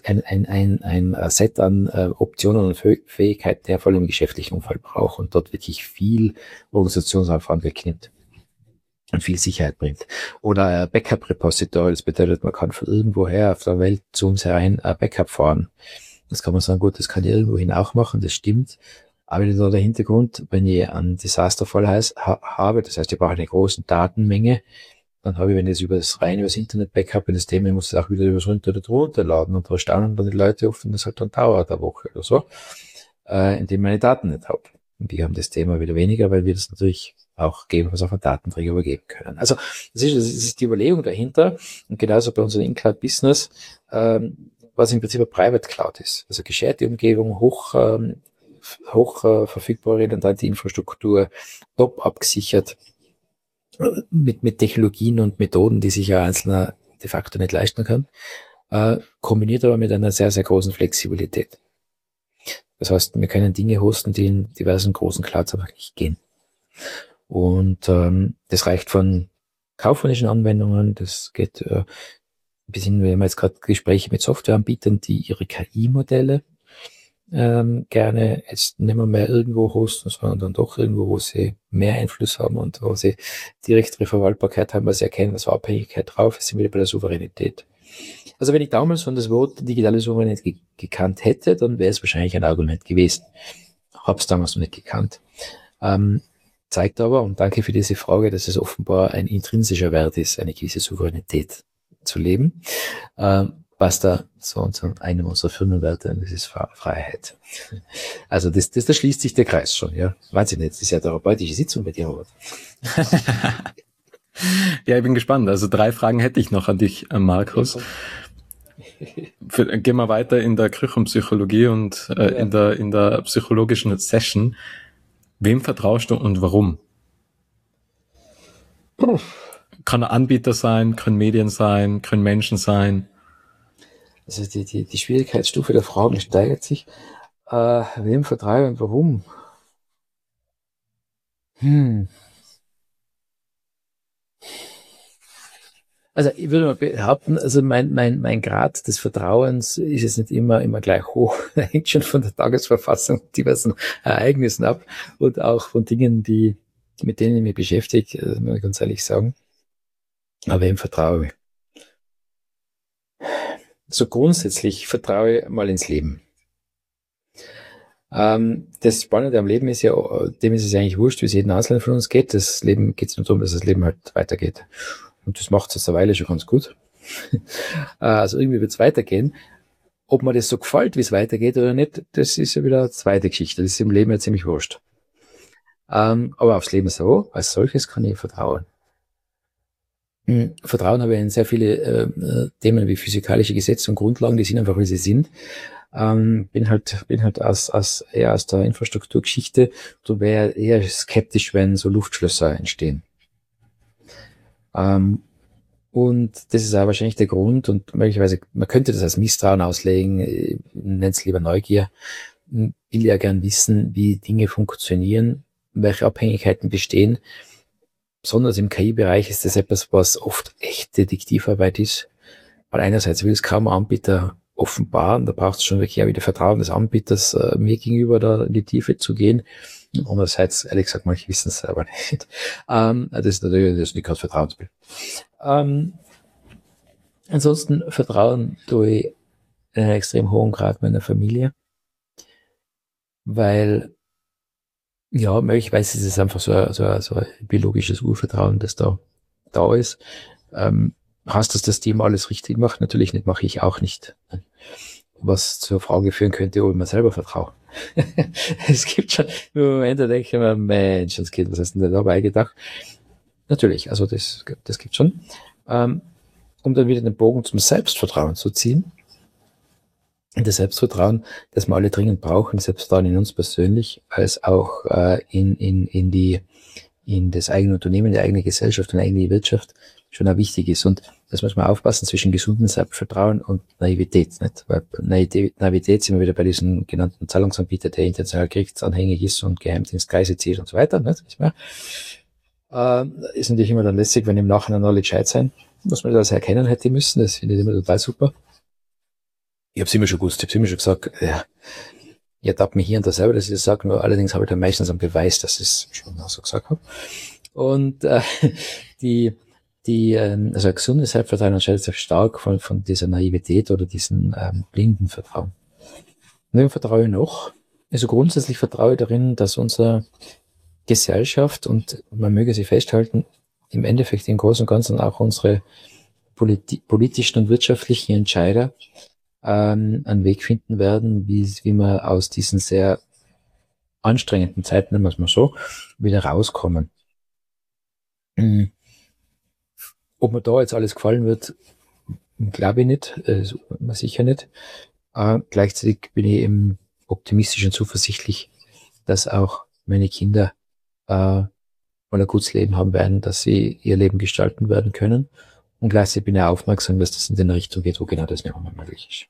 Set an Optionen und Fähigkeiten, der vor allem im geschäftlichen Umfeld braucht und dort wirklich viel Organisationsaufwand wegnimmt. und viel Sicherheit bringt. Oder ein Backup-Repository, das bedeutet, man kann von irgendwoher auf der Welt zu uns herein ein Backup fahren. Das kann man sagen, gut, das kann ich irgendwohin auch machen, das stimmt. Aber da der Hintergrund, wenn ich einen Desasterfall habe, das heißt, ich brauche eine große Datenmenge, dann habe ich, wenn ich es rein übers Internet Backup in das Thema, ich muss es auch wieder übers Internet runterladen und da staunen dann die Leute oft, und das halt dann dauert eine Woche oder so, indem ich meine Daten nicht habe. Und wir haben das Thema wieder weniger, weil wir das natürlich auch geben, was auf einen Datenträger übergeben können. Also das ist die Überlegung dahinter, und genauso bei unserem In-Cloud Business, was im Prinzip eine Private Cloud ist. Also gescherte Umgebung, hoch verfügbare redundante Infrastruktur, top abgesichert, mit Technologien und Methoden, die sich ein Einzelner de facto nicht leisten kann, kombiniert aber mit einer sehr, sehr großen Flexibilität. Das heißt, wir können Dinge hosten, die in diversen großen Clouds einfach nicht gehen. Und das reicht von kaufmännischen Anwendungen, das geht bis hin, wir haben jetzt gerade Gespräche mit Softwareanbietern, die ihre KI-Modelle gerne jetzt nicht mehr irgendwo hosten, sondern dann doch irgendwo, wo sie mehr Einfluss haben und wo sie direktere Verwaltbarkeit haben, weil sie erkennen, was war Abhängigkeit drauf ist, sind wieder bei der Souveränität. Also wenn ich damals von das Wort digitale Souveränität gekannt hätte, dann wäre es wahrscheinlich ein Argument gewesen. Hab's damals noch nicht gekannt. Zeigt aber, und danke für diese Frage, dass es offenbar ein intrinsischer Wert ist, eine gewisse Souveränität zu leben. Was da so einem unserer Firmenwerte, das ist Freiheit. Also da schließt sich der Kreis schon, ja. Wahnsinn, jetzt ist ja therapeutische Sitzung bei dir, Robert. Ja, ich bin gespannt. Also 3 Fragen hätte ich noch an dich, Markus. Gehen wir weiter in der Küchenpsychologie und in der psychologischen Session. Wem vertraust du und warum? Kann ein Anbieter sein, können Medien sein, können Menschen sein? Also die Schwierigkeitsstufe der Fragen steigert sich. Wem vertraue und warum? Also ich würde mal behaupten, also mein Grad des Vertrauens ist jetzt nicht immer gleich hoch. Das hängt schon von der Tagesverfassung, diversen Ereignissen ab und auch von Dingen, mit denen ich mich beschäftige, muss ich ganz ehrlich sagen. Aber wem vertraue ich? So grundsätzlich vertraue ich mal ins Leben. Das Spannende am Leben ist ja, dem ist es eigentlich wurscht, wie es jeden Einzelnen von uns geht. Das Leben geht es nur darum, dass das Leben halt weitergeht. Und das macht es jetzt eine Weile schon ganz gut. Also irgendwie wird es weitergehen. Ob mir das so gefällt, wie es weitergeht oder nicht, das ist ja wieder eine zweite Geschichte. Das ist im Leben ja ziemlich wurscht. Aber aufs Leben so, als solches kann ich vertrauen. Vertrauen habe ich in sehr viele Themen wie physikalische Gesetze und Grundlagen, die sind einfach, wie sie sind. Bin halt eher aus der Infrastrukturgeschichte und wäre eher skeptisch, wenn so Luftschlösser entstehen. Und das ist auch wahrscheinlich der Grund, und möglicherweise, man könnte das als Misstrauen auslegen, nennt es lieber Neugier, will ja gern wissen, wie Dinge funktionieren, welche Abhängigkeiten bestehen. Besonders im KI-Bereich ist das etwas, was oft echt Detektivarbeit ist. Weil einerseits will es kaum ein Anbieter offenbaren, da braucht es schon wirklich auch wieder Vertrauen des Anbieters, mir gegenüber da in die Tiefe zu gehen. Andererseits, ehrlich gesagt, manche wissen es aber nicht. Das ist natürlich nicht ganz Vertrauensbild. Ansonsten Vertrauen durch einen extrem hohen Grad meiner Familie, weil ja, möglicherweise ist es einfach so ein biologisches Urvertrauen, das da ist. Hast du das Team alles richtig macht? Natürlich nicht, mache ich auch nicht. Was zur Frage führen könnte, ob ich mir selber vertraue. Es gibt schon Momente, da denke ich mir, Mensch, das Kind, was hast du denn dabei gedacht? Natürlich, also das gibt schon. Um dann wieder den Bogen zum Selbstvertrauen zu ziehen. Das Selbstvertrauen, das wir alle dringend brauchen, Selbstvertrauen in uns persönlich, als auch in das eigene Unternehmen, die eigene Gesellschaft und eigene Wirtschaft schon auch wichtig ist. Und das muss man aufpassen zwischen gesundem Selbstvertrauen und Naivität, nicht? Weil Naivität sind wir wieder bei diesem genannten Zahlungsanbieter, der international gerichtsanhängig ist und Geheimdienstkreise zieht und so weiter, nicht? Ist natürlich immer dann lässig, wenn im Nachhinein alle gescheit sein, was man das erkennen hätte müssen. Das finde ich immer total super. Ich habe es immer schon gewusst, ich habe es immer schon gesagt, ja, ich ertappe mich hier und da selber, dass ich das sage, nur allerdings habe ich dann meistens einen Beweis, dass ich es schon so gesagt habe. Und Also ein gesundes Selbstvertrauen unterscheidet sich stark von dieser Naivität oder diesem blinden Vertrauen. Und wem vertraue ich noch? Also grundsätzlich vertraue ich darin, dass unsere Gesellschaft, und man möge sie festhalten, im Endeffekt im Großen und Ganzen auch unsere politischen und wirtschaftlichen Entscheider einen Weg finden werden, wie wir aus diesen sehr anstrengenden Zeiten, nennen wir es mal so, wieder rauskommen. Ob mir da jetzt alles gefallen wird, glaube ich nicht, sicher nicht. Gleichzeitig bin ich eben optimistisch und zuversichtlich, dass auch meine Kinder ein gutes Leben haben werden, dass sie ihr Leben gestalten werden können. Und gleichzeitig bin ich auch aufmerksam, dass das in eine Richtung geht, wo genau das nicht mehr möglich ist.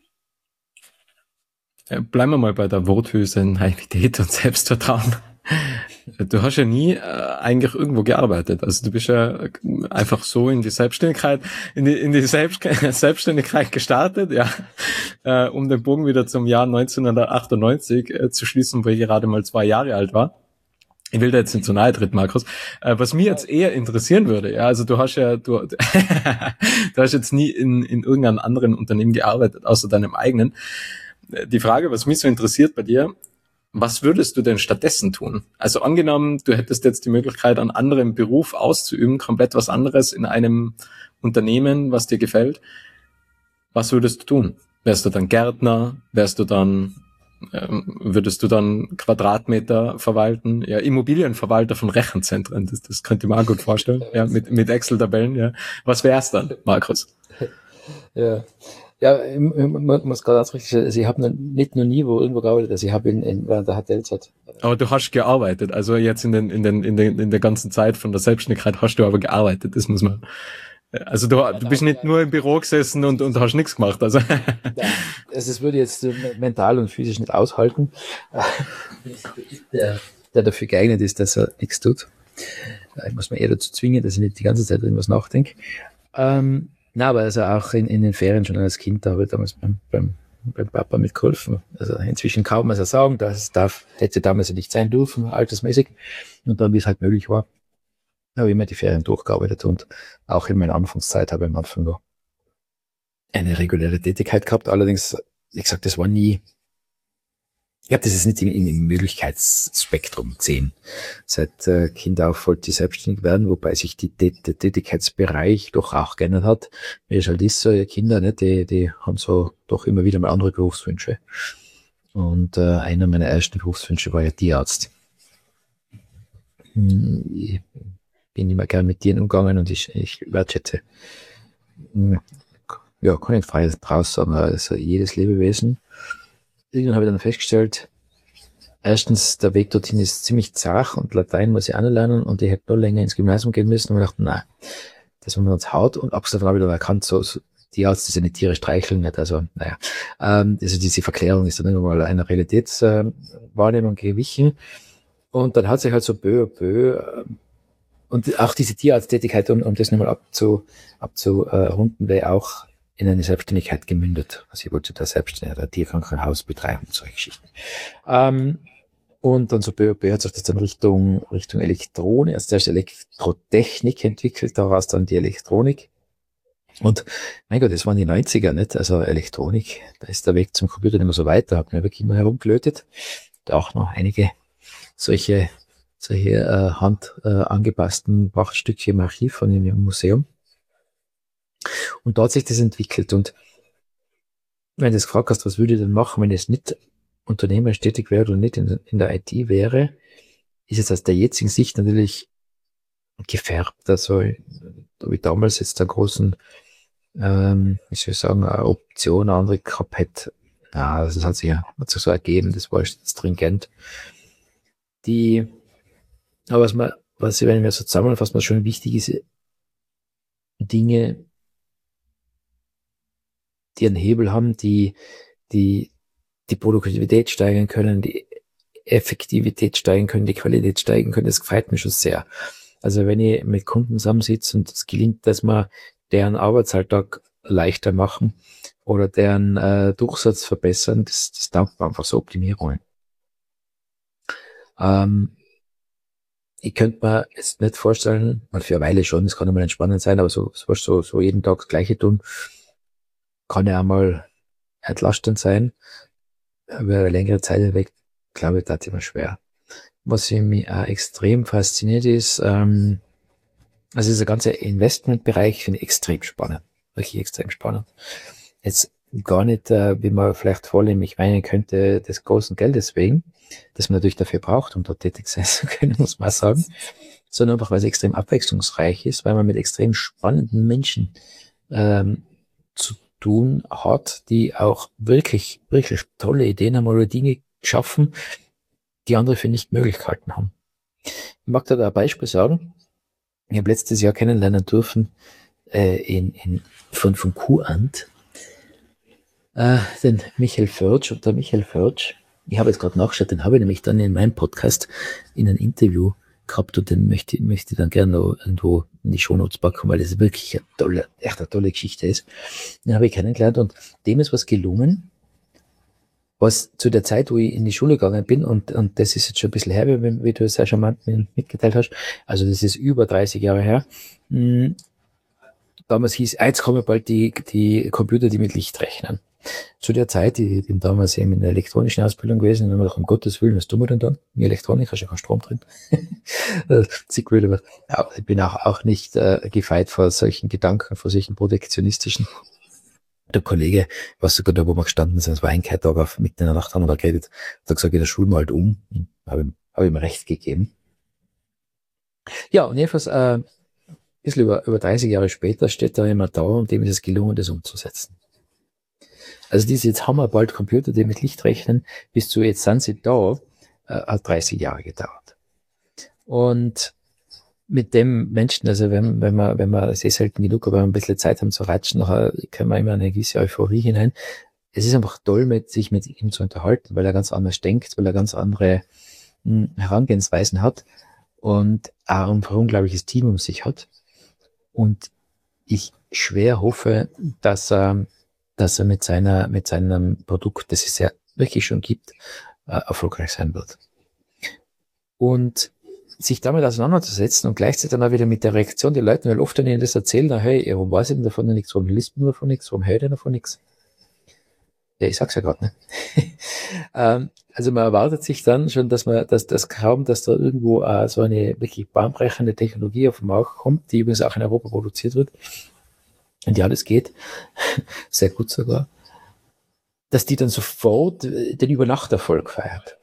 Bleiben wir mal bei der Worthülse Naivität und Selbstvertrauen. Du hast ja nie eigentlich irgendwo gearbeitet. Also du bist ja einfach so in die Selbstständigkeit, in die Selbstständigkeit gestartet, ja, um den Bogen wieder zum Jahr 1998 zu schließen, wo ich gerade mal 2 Jahre alt war. Ich will da jetzt nicht zu nahe treten, Markus. Was mich jetzt eher interessieren würde, ja, also du hast jetzt nie in irgendeinem anderen Unternehmen gearbeitet, außer deinem eigenen. Die Frage, was mich so interessiert bei dir, was würdest du denn stattdessen tun? Also angenommen, du hättest jetzt die Möglichkeit, einen anderen Beruf auszuüben, komplett was anderes in einem Unternehmen, was dir gefällt. Was würdest du tun? Wärst du dann Gärtner? Würdest du dann Quadratmeter verwalten? Ja, Immobilienverwalter von Rechenzentren, das könnte ich mir auch gut vorstellen. Ja, mit Excel-Tabellen, ja. Was wär's dann, Markus? Ja. Ja, ich muss gerade ganz richtig sagen, also ich habe nicht noch nie irgendwo gearbeitet, also ich habe während der HTL-Zeit. Aber du hast gearbeitet, also jetzt in der ganzen Zeit von der Selbstständigkeit hast du aber gearbeitet, das muss man. Also du bist nicht nur im Büro gesessen und hast nichts gemacht, also. Ja, also das würde ich jetzt mental und physisch nicht aushalten. Der dafür geeignet ist, dass er nichts tut. Ich muss mir eher dazu zwingen, dass ich nicht die ganze Zeit irgendwas nachdenke. Na, aber also auch in den Ferien schon als Kind, da habe ich damals beim Papa mitgeholfen. Also inzwischen kaum man es ja sagen, hätte damals ja nicht sein dürfen, altersmäßig. Und dann, wie es halt möglich war, habe ich immer die Ferien durchgearbeitet und auch in meiner Anfangszeit habe ich am Anfang noch eine reguläre Tätigkeit gehabt. Allerdings, wie gesagt, das war nie, ich habe das jetzt nicht im Möglichkeitsspektrum gesehen. Seit Kind auf wollte ich selbstständig werden, wobei sich der Tätigkeitsbereich doch auch geändert hat. Wie es halt ist, so Kinder, ne, die haben so doch immer wieder mal andere Berufswünsche. Und einer meiner ersten Berufswünsche war ja Tierarzt. Ich bin immer gern mit Tieren umgegangen und ich wertschätze, ja, kann ich frei draus sagen, also jedes Lebewesen. Irgendwann habe ich dann festgestellt, erstens, der Weg dorthin ist ziemlich zart und Latein muss ich auch noch lernen und ich hätte noch länger ins Gymnasium gehen müssen und ich dachte, nein, das haben wir uns haut und abgesehen davon habe ich dann erkannt, so die Arzt, die seine Tiere streicheln nicht, also naja, also diese Verklärung ist dann irgendwann mal einer Realitätswahrnehmung gewichen und dann hat sich halt so und auch diese Tierarzttätigkeit, um das nochmal abzurunden, wäre auch in eine Selbstständigkeit gemündet. Also ich wollte da selbstständig ein Tierkrankenhaus betreiben, solche Geschichten. Und dann so peu à peu hat sich das dann Richtung Elektronik, also zuerst Elektrotechnik entwickelt, daraus dann die Elektronik. Und mein Gott, das waren die 90er, nicht? Also Elektronik, da ist der Weg zum Computer nicht mehr so weit, da hat man wirklich immer herumgelötet. Da auch noch einige solche hand angepassten Prachtstückchen im Archiv von dem Museum. Und da hat sich das entwickelt. Und wenn du das gefragt hast, was würde ich denn machen, wenn ich nicht unternehmerisch tätig wäre oder nicht in der IT wäre, ist es aus der jetzigen Sicht natürlich gefärbt. Also habe ich damals jetzt einen großen, wie soll ich sagen, eine Option, eine andere gehabt hätte. Ja, das hat sich so ergeben, das war stringent. Aber wenn wir so zusammenfassen, was schon wichtig ist, Dinge, die einen Hebel haben, die Produktivität steigern können, die Effektivität steigern können, die Qualität steigern können, das gefällt mir schon sehr. Also wenn ich mit Kunden zusammensitze und es gelingt, dass wir deren Arbeitsalltag leichter machen oder deren Durchsatz verbessern, das taugt mir einfach so Optimierungen. ich könnte mir jetzt nicht vorstellen, mal für eine Weile schon, es kann einmal entspannend sein, aber so jeden Tag das Gleiche tun, kann ja einmal entlastend sein. Über eine längere Zeit hinweg, glaube ich, das ist immer schwer. Was für mich auch extrem fasziniert ist, also dieser ganze Investmentbereich finde ich extrem spannend. Wirklich extrem spannend. Jetzt gar nicht, wie man vielleicht vornehmlich meinen könnte, des großen Geldes wegen, das man natürlich dafür braucht, um dort tätig sein zu können, muss man sagen, sondern einfach, weil es extrem abwechslungsreich ist, weil man mit extrem spannenden Menschen zu tun hat, die auch wirklich, wirklich tolle Ideen haben oder Dinge schaffen, die andere für nicht möglich gehalten haben. Ich mag da ein Beispiel sagen. Ich habe letztes Jahr kennenlernen dürfen von Kuhant den Michael Förtsch. Und der Michael Förtsch, ich habe jetzt gerade nachgeschaut, den habe ich nämlich dann in meinem Podcast in einem Interview gehabt und den möchte ich dann gerne noch irgendwo in die Shownotes packen, weil das wirklich echt eine tolle Geschichte ist. Den habe ich kennengelernt und dem ist was gelungen, was zu der Zeit, wo ich in die Schule gegangen bin, und das ist jetzt schon ein bisschen her, wie du es ja schon mal mitgeteilt hast, also das ist über 30 Jahre her, damals hieß, jetzt kommen bald die Computer, die mit Licht rechnen. Zu der Zeit, ich bin damals eben in der elektronischen Ausbildung gewesen, und dann haben wir gedacht, um Gottes Willen, was tun wir denn dann? In Elektronik hast du ja keinen Strom drin. Ja, ich bin auch nicht gefeit vor solchen Gedanken, vor solchen protektionistischen. Der Kollege, was sogar da, wo wir gestanden sind, es war ein Tag auf mitten in der Nacht, haben wir da geredet, hat gesagt, ich schul mal halt um. Habe ihm recht gegeben. Ja, und jedenfalls, ein bisschen über 30 Jahre später steht da jemand da, und dem ist es gelungen, das umzusetzen. Also diese, jetzt haben wir bald Computer, die mit Licht rechnen, bis zu jetzt sind sie da, hat 30 Jahre gedauert. Und mit dem Menschen, also wenn wir es selten genug, aber ein bisschen Zeit haben zu ratschen, nachher können wir immer eine gewisse Euphorie hinein. Es ist einfach toll, sich mit ihm zu unterhalten, weil er ganz anders denkt, weil er ganz andere Herangehensweisen hat und auch ein unglaubliches Team um sich hat. Und ich schwer hoffe, dass er mit seinem Produkt, das es ja wirklich schon gibt, erfolgreich sein wird. Und sich damit auseinanderzusetzen und gleichzeitig dann auch wieder mit der Reaktion der Leute, weil oft, wenn ich das erzähle, dann hey, warum weiß ich denn davon nichts, warum liest man davon nichts, warum höre ich denn davon nichts? Ja, ich sag's ja gerade, ne? Also man erwartet sich dann schon, dass da irgendwo so eine wirklich bahnbrechende Technologie auf den Markt kommt, die übrigens auch in Europa produziert wird, und ja, das geht, sehr gut sogar, dass die dann sofort den Übernachterfolg feiert.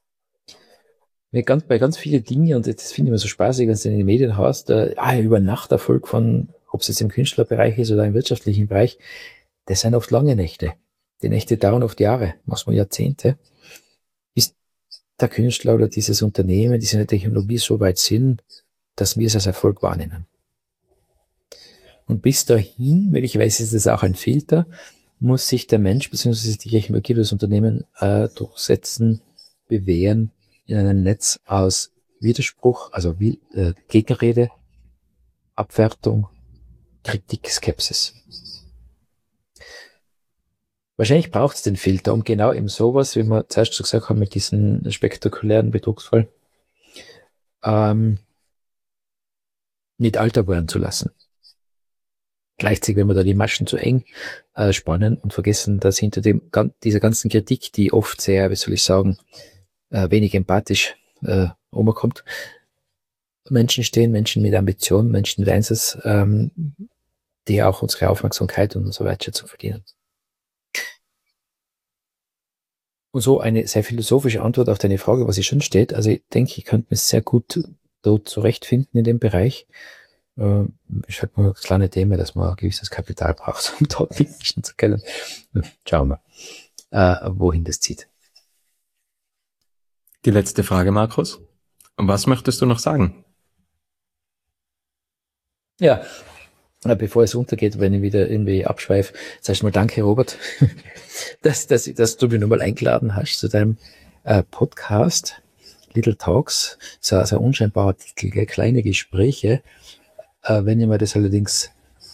Bei ganz vielen Dingen, und das finde ich immer so spaßig, wenn du in den Medien hast, Übernachterfolg von, ob es jetzt im Künstlerbereich ist oder im wirtschaftlichen Bereich, das sind oft lange Nächte. Die Nächte dauern oft Jahre, manchmal Jahrzehnte, bis der Künstler oder dieses Unternehmen, diese Technologie so weit sind, dass wir es als Erfolg wahrnehmen. Und bis dahin, möglicherweise ist das auch ein Filter, muss sich der Mensch bzw. die Technologie oder das Unternehmen durchsetzen, bewähren, in einem Netz aus Widerspruch, also Gegenrede, Abwertung, Kritik, Skepsis. Wahrscheinlich braucht es den Filter, um genau eben sowas, wie wir zuerst schon gesagt haben, mit diesem spektakulären Betrugsfall, nicht Alter werden zu lassen. Gleichzeitig, wenn wir da die Maschen zu eng spannen und vergessen, dass hinter dieser ganzen Kritik, die oft sehr, wie soll ich sagen, wenig empathisch umkommt, Menschen stehen, Menschen mit Ambition, Menschen mit Einsatz, die auch unsere Aufmerksamkeit und unsere Wertschätzung verdienen. Und so eine sehr philosophische Antwort auf deine Frage, was hier schon steht. Also ich denke, ich könnte mich sehr gut dort zurechtfinden in dem Bereich. Ist halt nur das kleine Thema, dass man ein gewisses Kapital braucht, um dort Menschen zu kennen. Schauen wir, wohin das zieht. Die letzte Frage, Markus. Was möchtest du noch sagen? Ja, bevor es untergeht, wenn ich wieder irgendwie abschweife, sag ich mal danke, Robert, dass du mich nochmal eingeladen hast zu deinem Podcast Little Talks. So ein unscheinbarer Titel, kleine Gespräche. Wenn ich mir das allerdings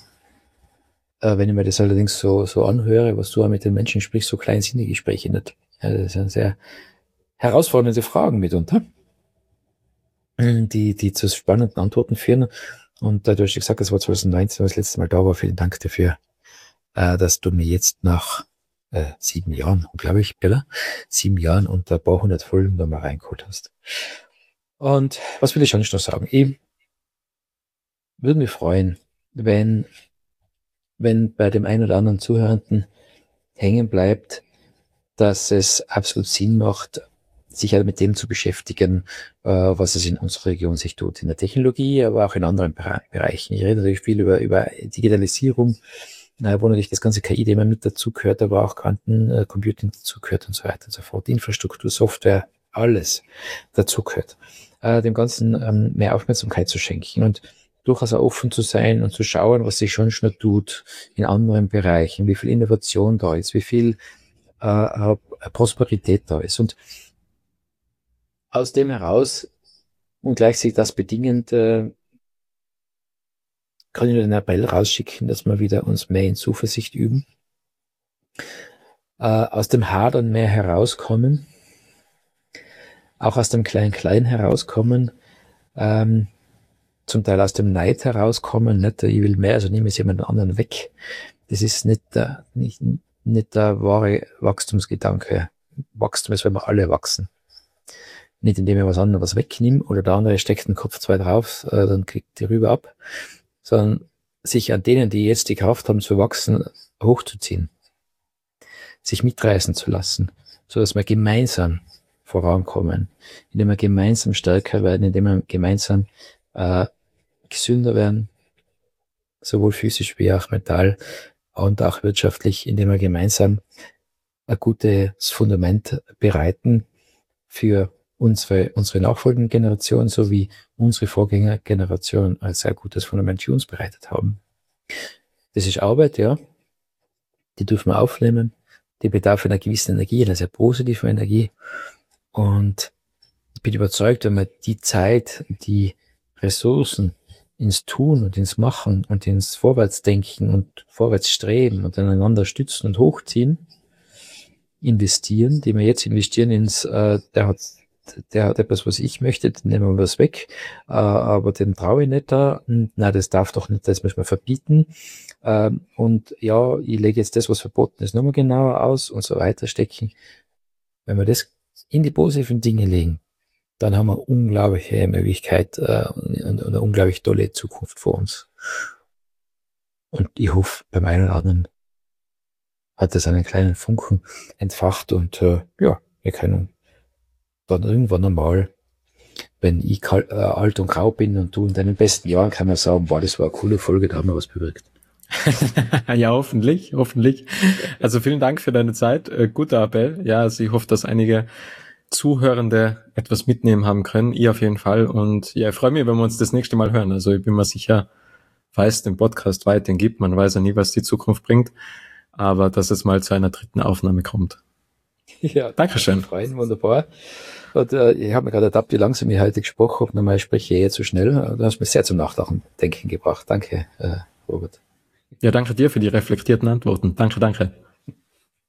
so anhöre, was du auch mit den Menschen sprichst, so klein sind die Gespräche nicht. Ja, das sind sehr herausfordernde Fragen mitunter. die zu spannenden Antworten führen. Und du hast gesagt, das war 2019, was das letzte Mal da war. Vielen Dank dafür, dass du mir jetzt nach 7 Jahren, glaube ich, Bella, 7 Jahren und ein paar hundert Folgen da mal reingeholt hast. Und was will ich schon noch sagen? Ich würde mich freuen, wenn bei dem einen oder anderen Zuhörenden hängen bleibt, dass es absolut Sinn macht, sich halt mit dem zu beschäftigen, was es in unserer Region sich tut, in der Technologie, aber auch in anderen Bereichen. Ich rede natürlich viel über Digitalisierung, wo natürlich das ganze KI-Thema mit dazu gehört, aber auch Quantencomputing dazu gehört und so weiter und so fort. Infrastruktur, Software, alles dazu gehört. Dem Ganzen mehr Aufmerksamkeit zu schenken und durchaus auch offen zu sein und zu schauen, was sich schon tut in anderen Bereichen, wie viel Innovation da ist, wie viel Prosperität da ist. Und aus dem heraus und gleichzeitig das bedingend kann ich nur den Appell rausschicken, dass wir wieder uns mehr in Zuversicht üben, aus dem Hadern mehr herauskommen, auch aus dem Klein-Klein herauskommen, zum Teil aus dem Neid herauskommen, nicht, ich will mehr, also nehme es jemand anderen weg. Das ist nicht der wahre Wachstumsgedanke. Wachstum ist, wenn wir alle wachsen. Nicht indem ich was anderes wegnehme oder der andere steckt den Kopf 2 drauf, dann kriegt die rüber ab, sondern sich an denen, die jetzt die Kraft haben zu wachsen, hochzuziehen, sich mitreißen zu lassen, so dass wir gemeinsam vorankommen, indem wir gemeinsam stärker werden, indem wir gemeinsam gesünder werden, sowohl physisch wie auch mental und auch wirtschaftlich, indem wir gemeinsam ein gutes Fundament bereiten für unsere nachfolgenden Generationen sowie unsere Vorgängergeneration ein sehr gutes Fundament für uns bereitet haben. Das ist Arbeit, ja. Die dürfen wir aufnehmen. Die bedarf einer gewissen Energie, einer sehr positiven Energie. Und ich bin überzeugt, wenn wir die Zeit, die Ressourcen ins Tun und ins Machen und ins Vorwärtsdenken und Vorwärtsstreben und einander stützen und hochziehen, investieren, die wir jetzt investieren ins, der hat etwas, was ich möchte, den nehmen wir was weg, aber den traue ich nicht da, na, das darf doch nicht, das müssen wir verbieten, und ja, ich lege jetzt das, was verboten ist, nochmal genauer aus und so weiter stecken. Wenn wir das in die positiven Dinge legen, dann haben wir unglaubliche Möglichkeit und eine unglaublich tolle Zukunft vor uns. Und ich hoffe, beim einen oder anderen hat es einen kleinen Funken entfacht und ja, wir können dann irgendwann einmal, wenn ich alt und grau bin und du in deinen besten Jahren, kann man sagen, boah, das war eine coole Folge, da haben wir was bewirkt. Ja, hoffentlich. Also vielen Dank für deine Zeit. Guter Appell. Ja, also ich hoffe, dass einige Zuhörende etwas mitnehmen haben können. Ich auf jeden Fall. Und ja, ich freue mich, wenn wir uns das nächste Mal hören. Also ich bin mir sicher, falls es den Podcast weiterhin gibt, man weiß ja nie, was die Zukunft bringt, aber dass es mal zu einer 3. Aufnahme kommt. Ja, Dankeschön. Freuen, wunderbar. Und ich habe mir gerade ertappt, wie langsam ich heute gesprochen habe. Normal spreche ich eher zu schnell. Du hast mich sehr zum Nachdenken gebracht. Danke, Robert. Ja, danke dir für die reflektierten Antworten. Danke.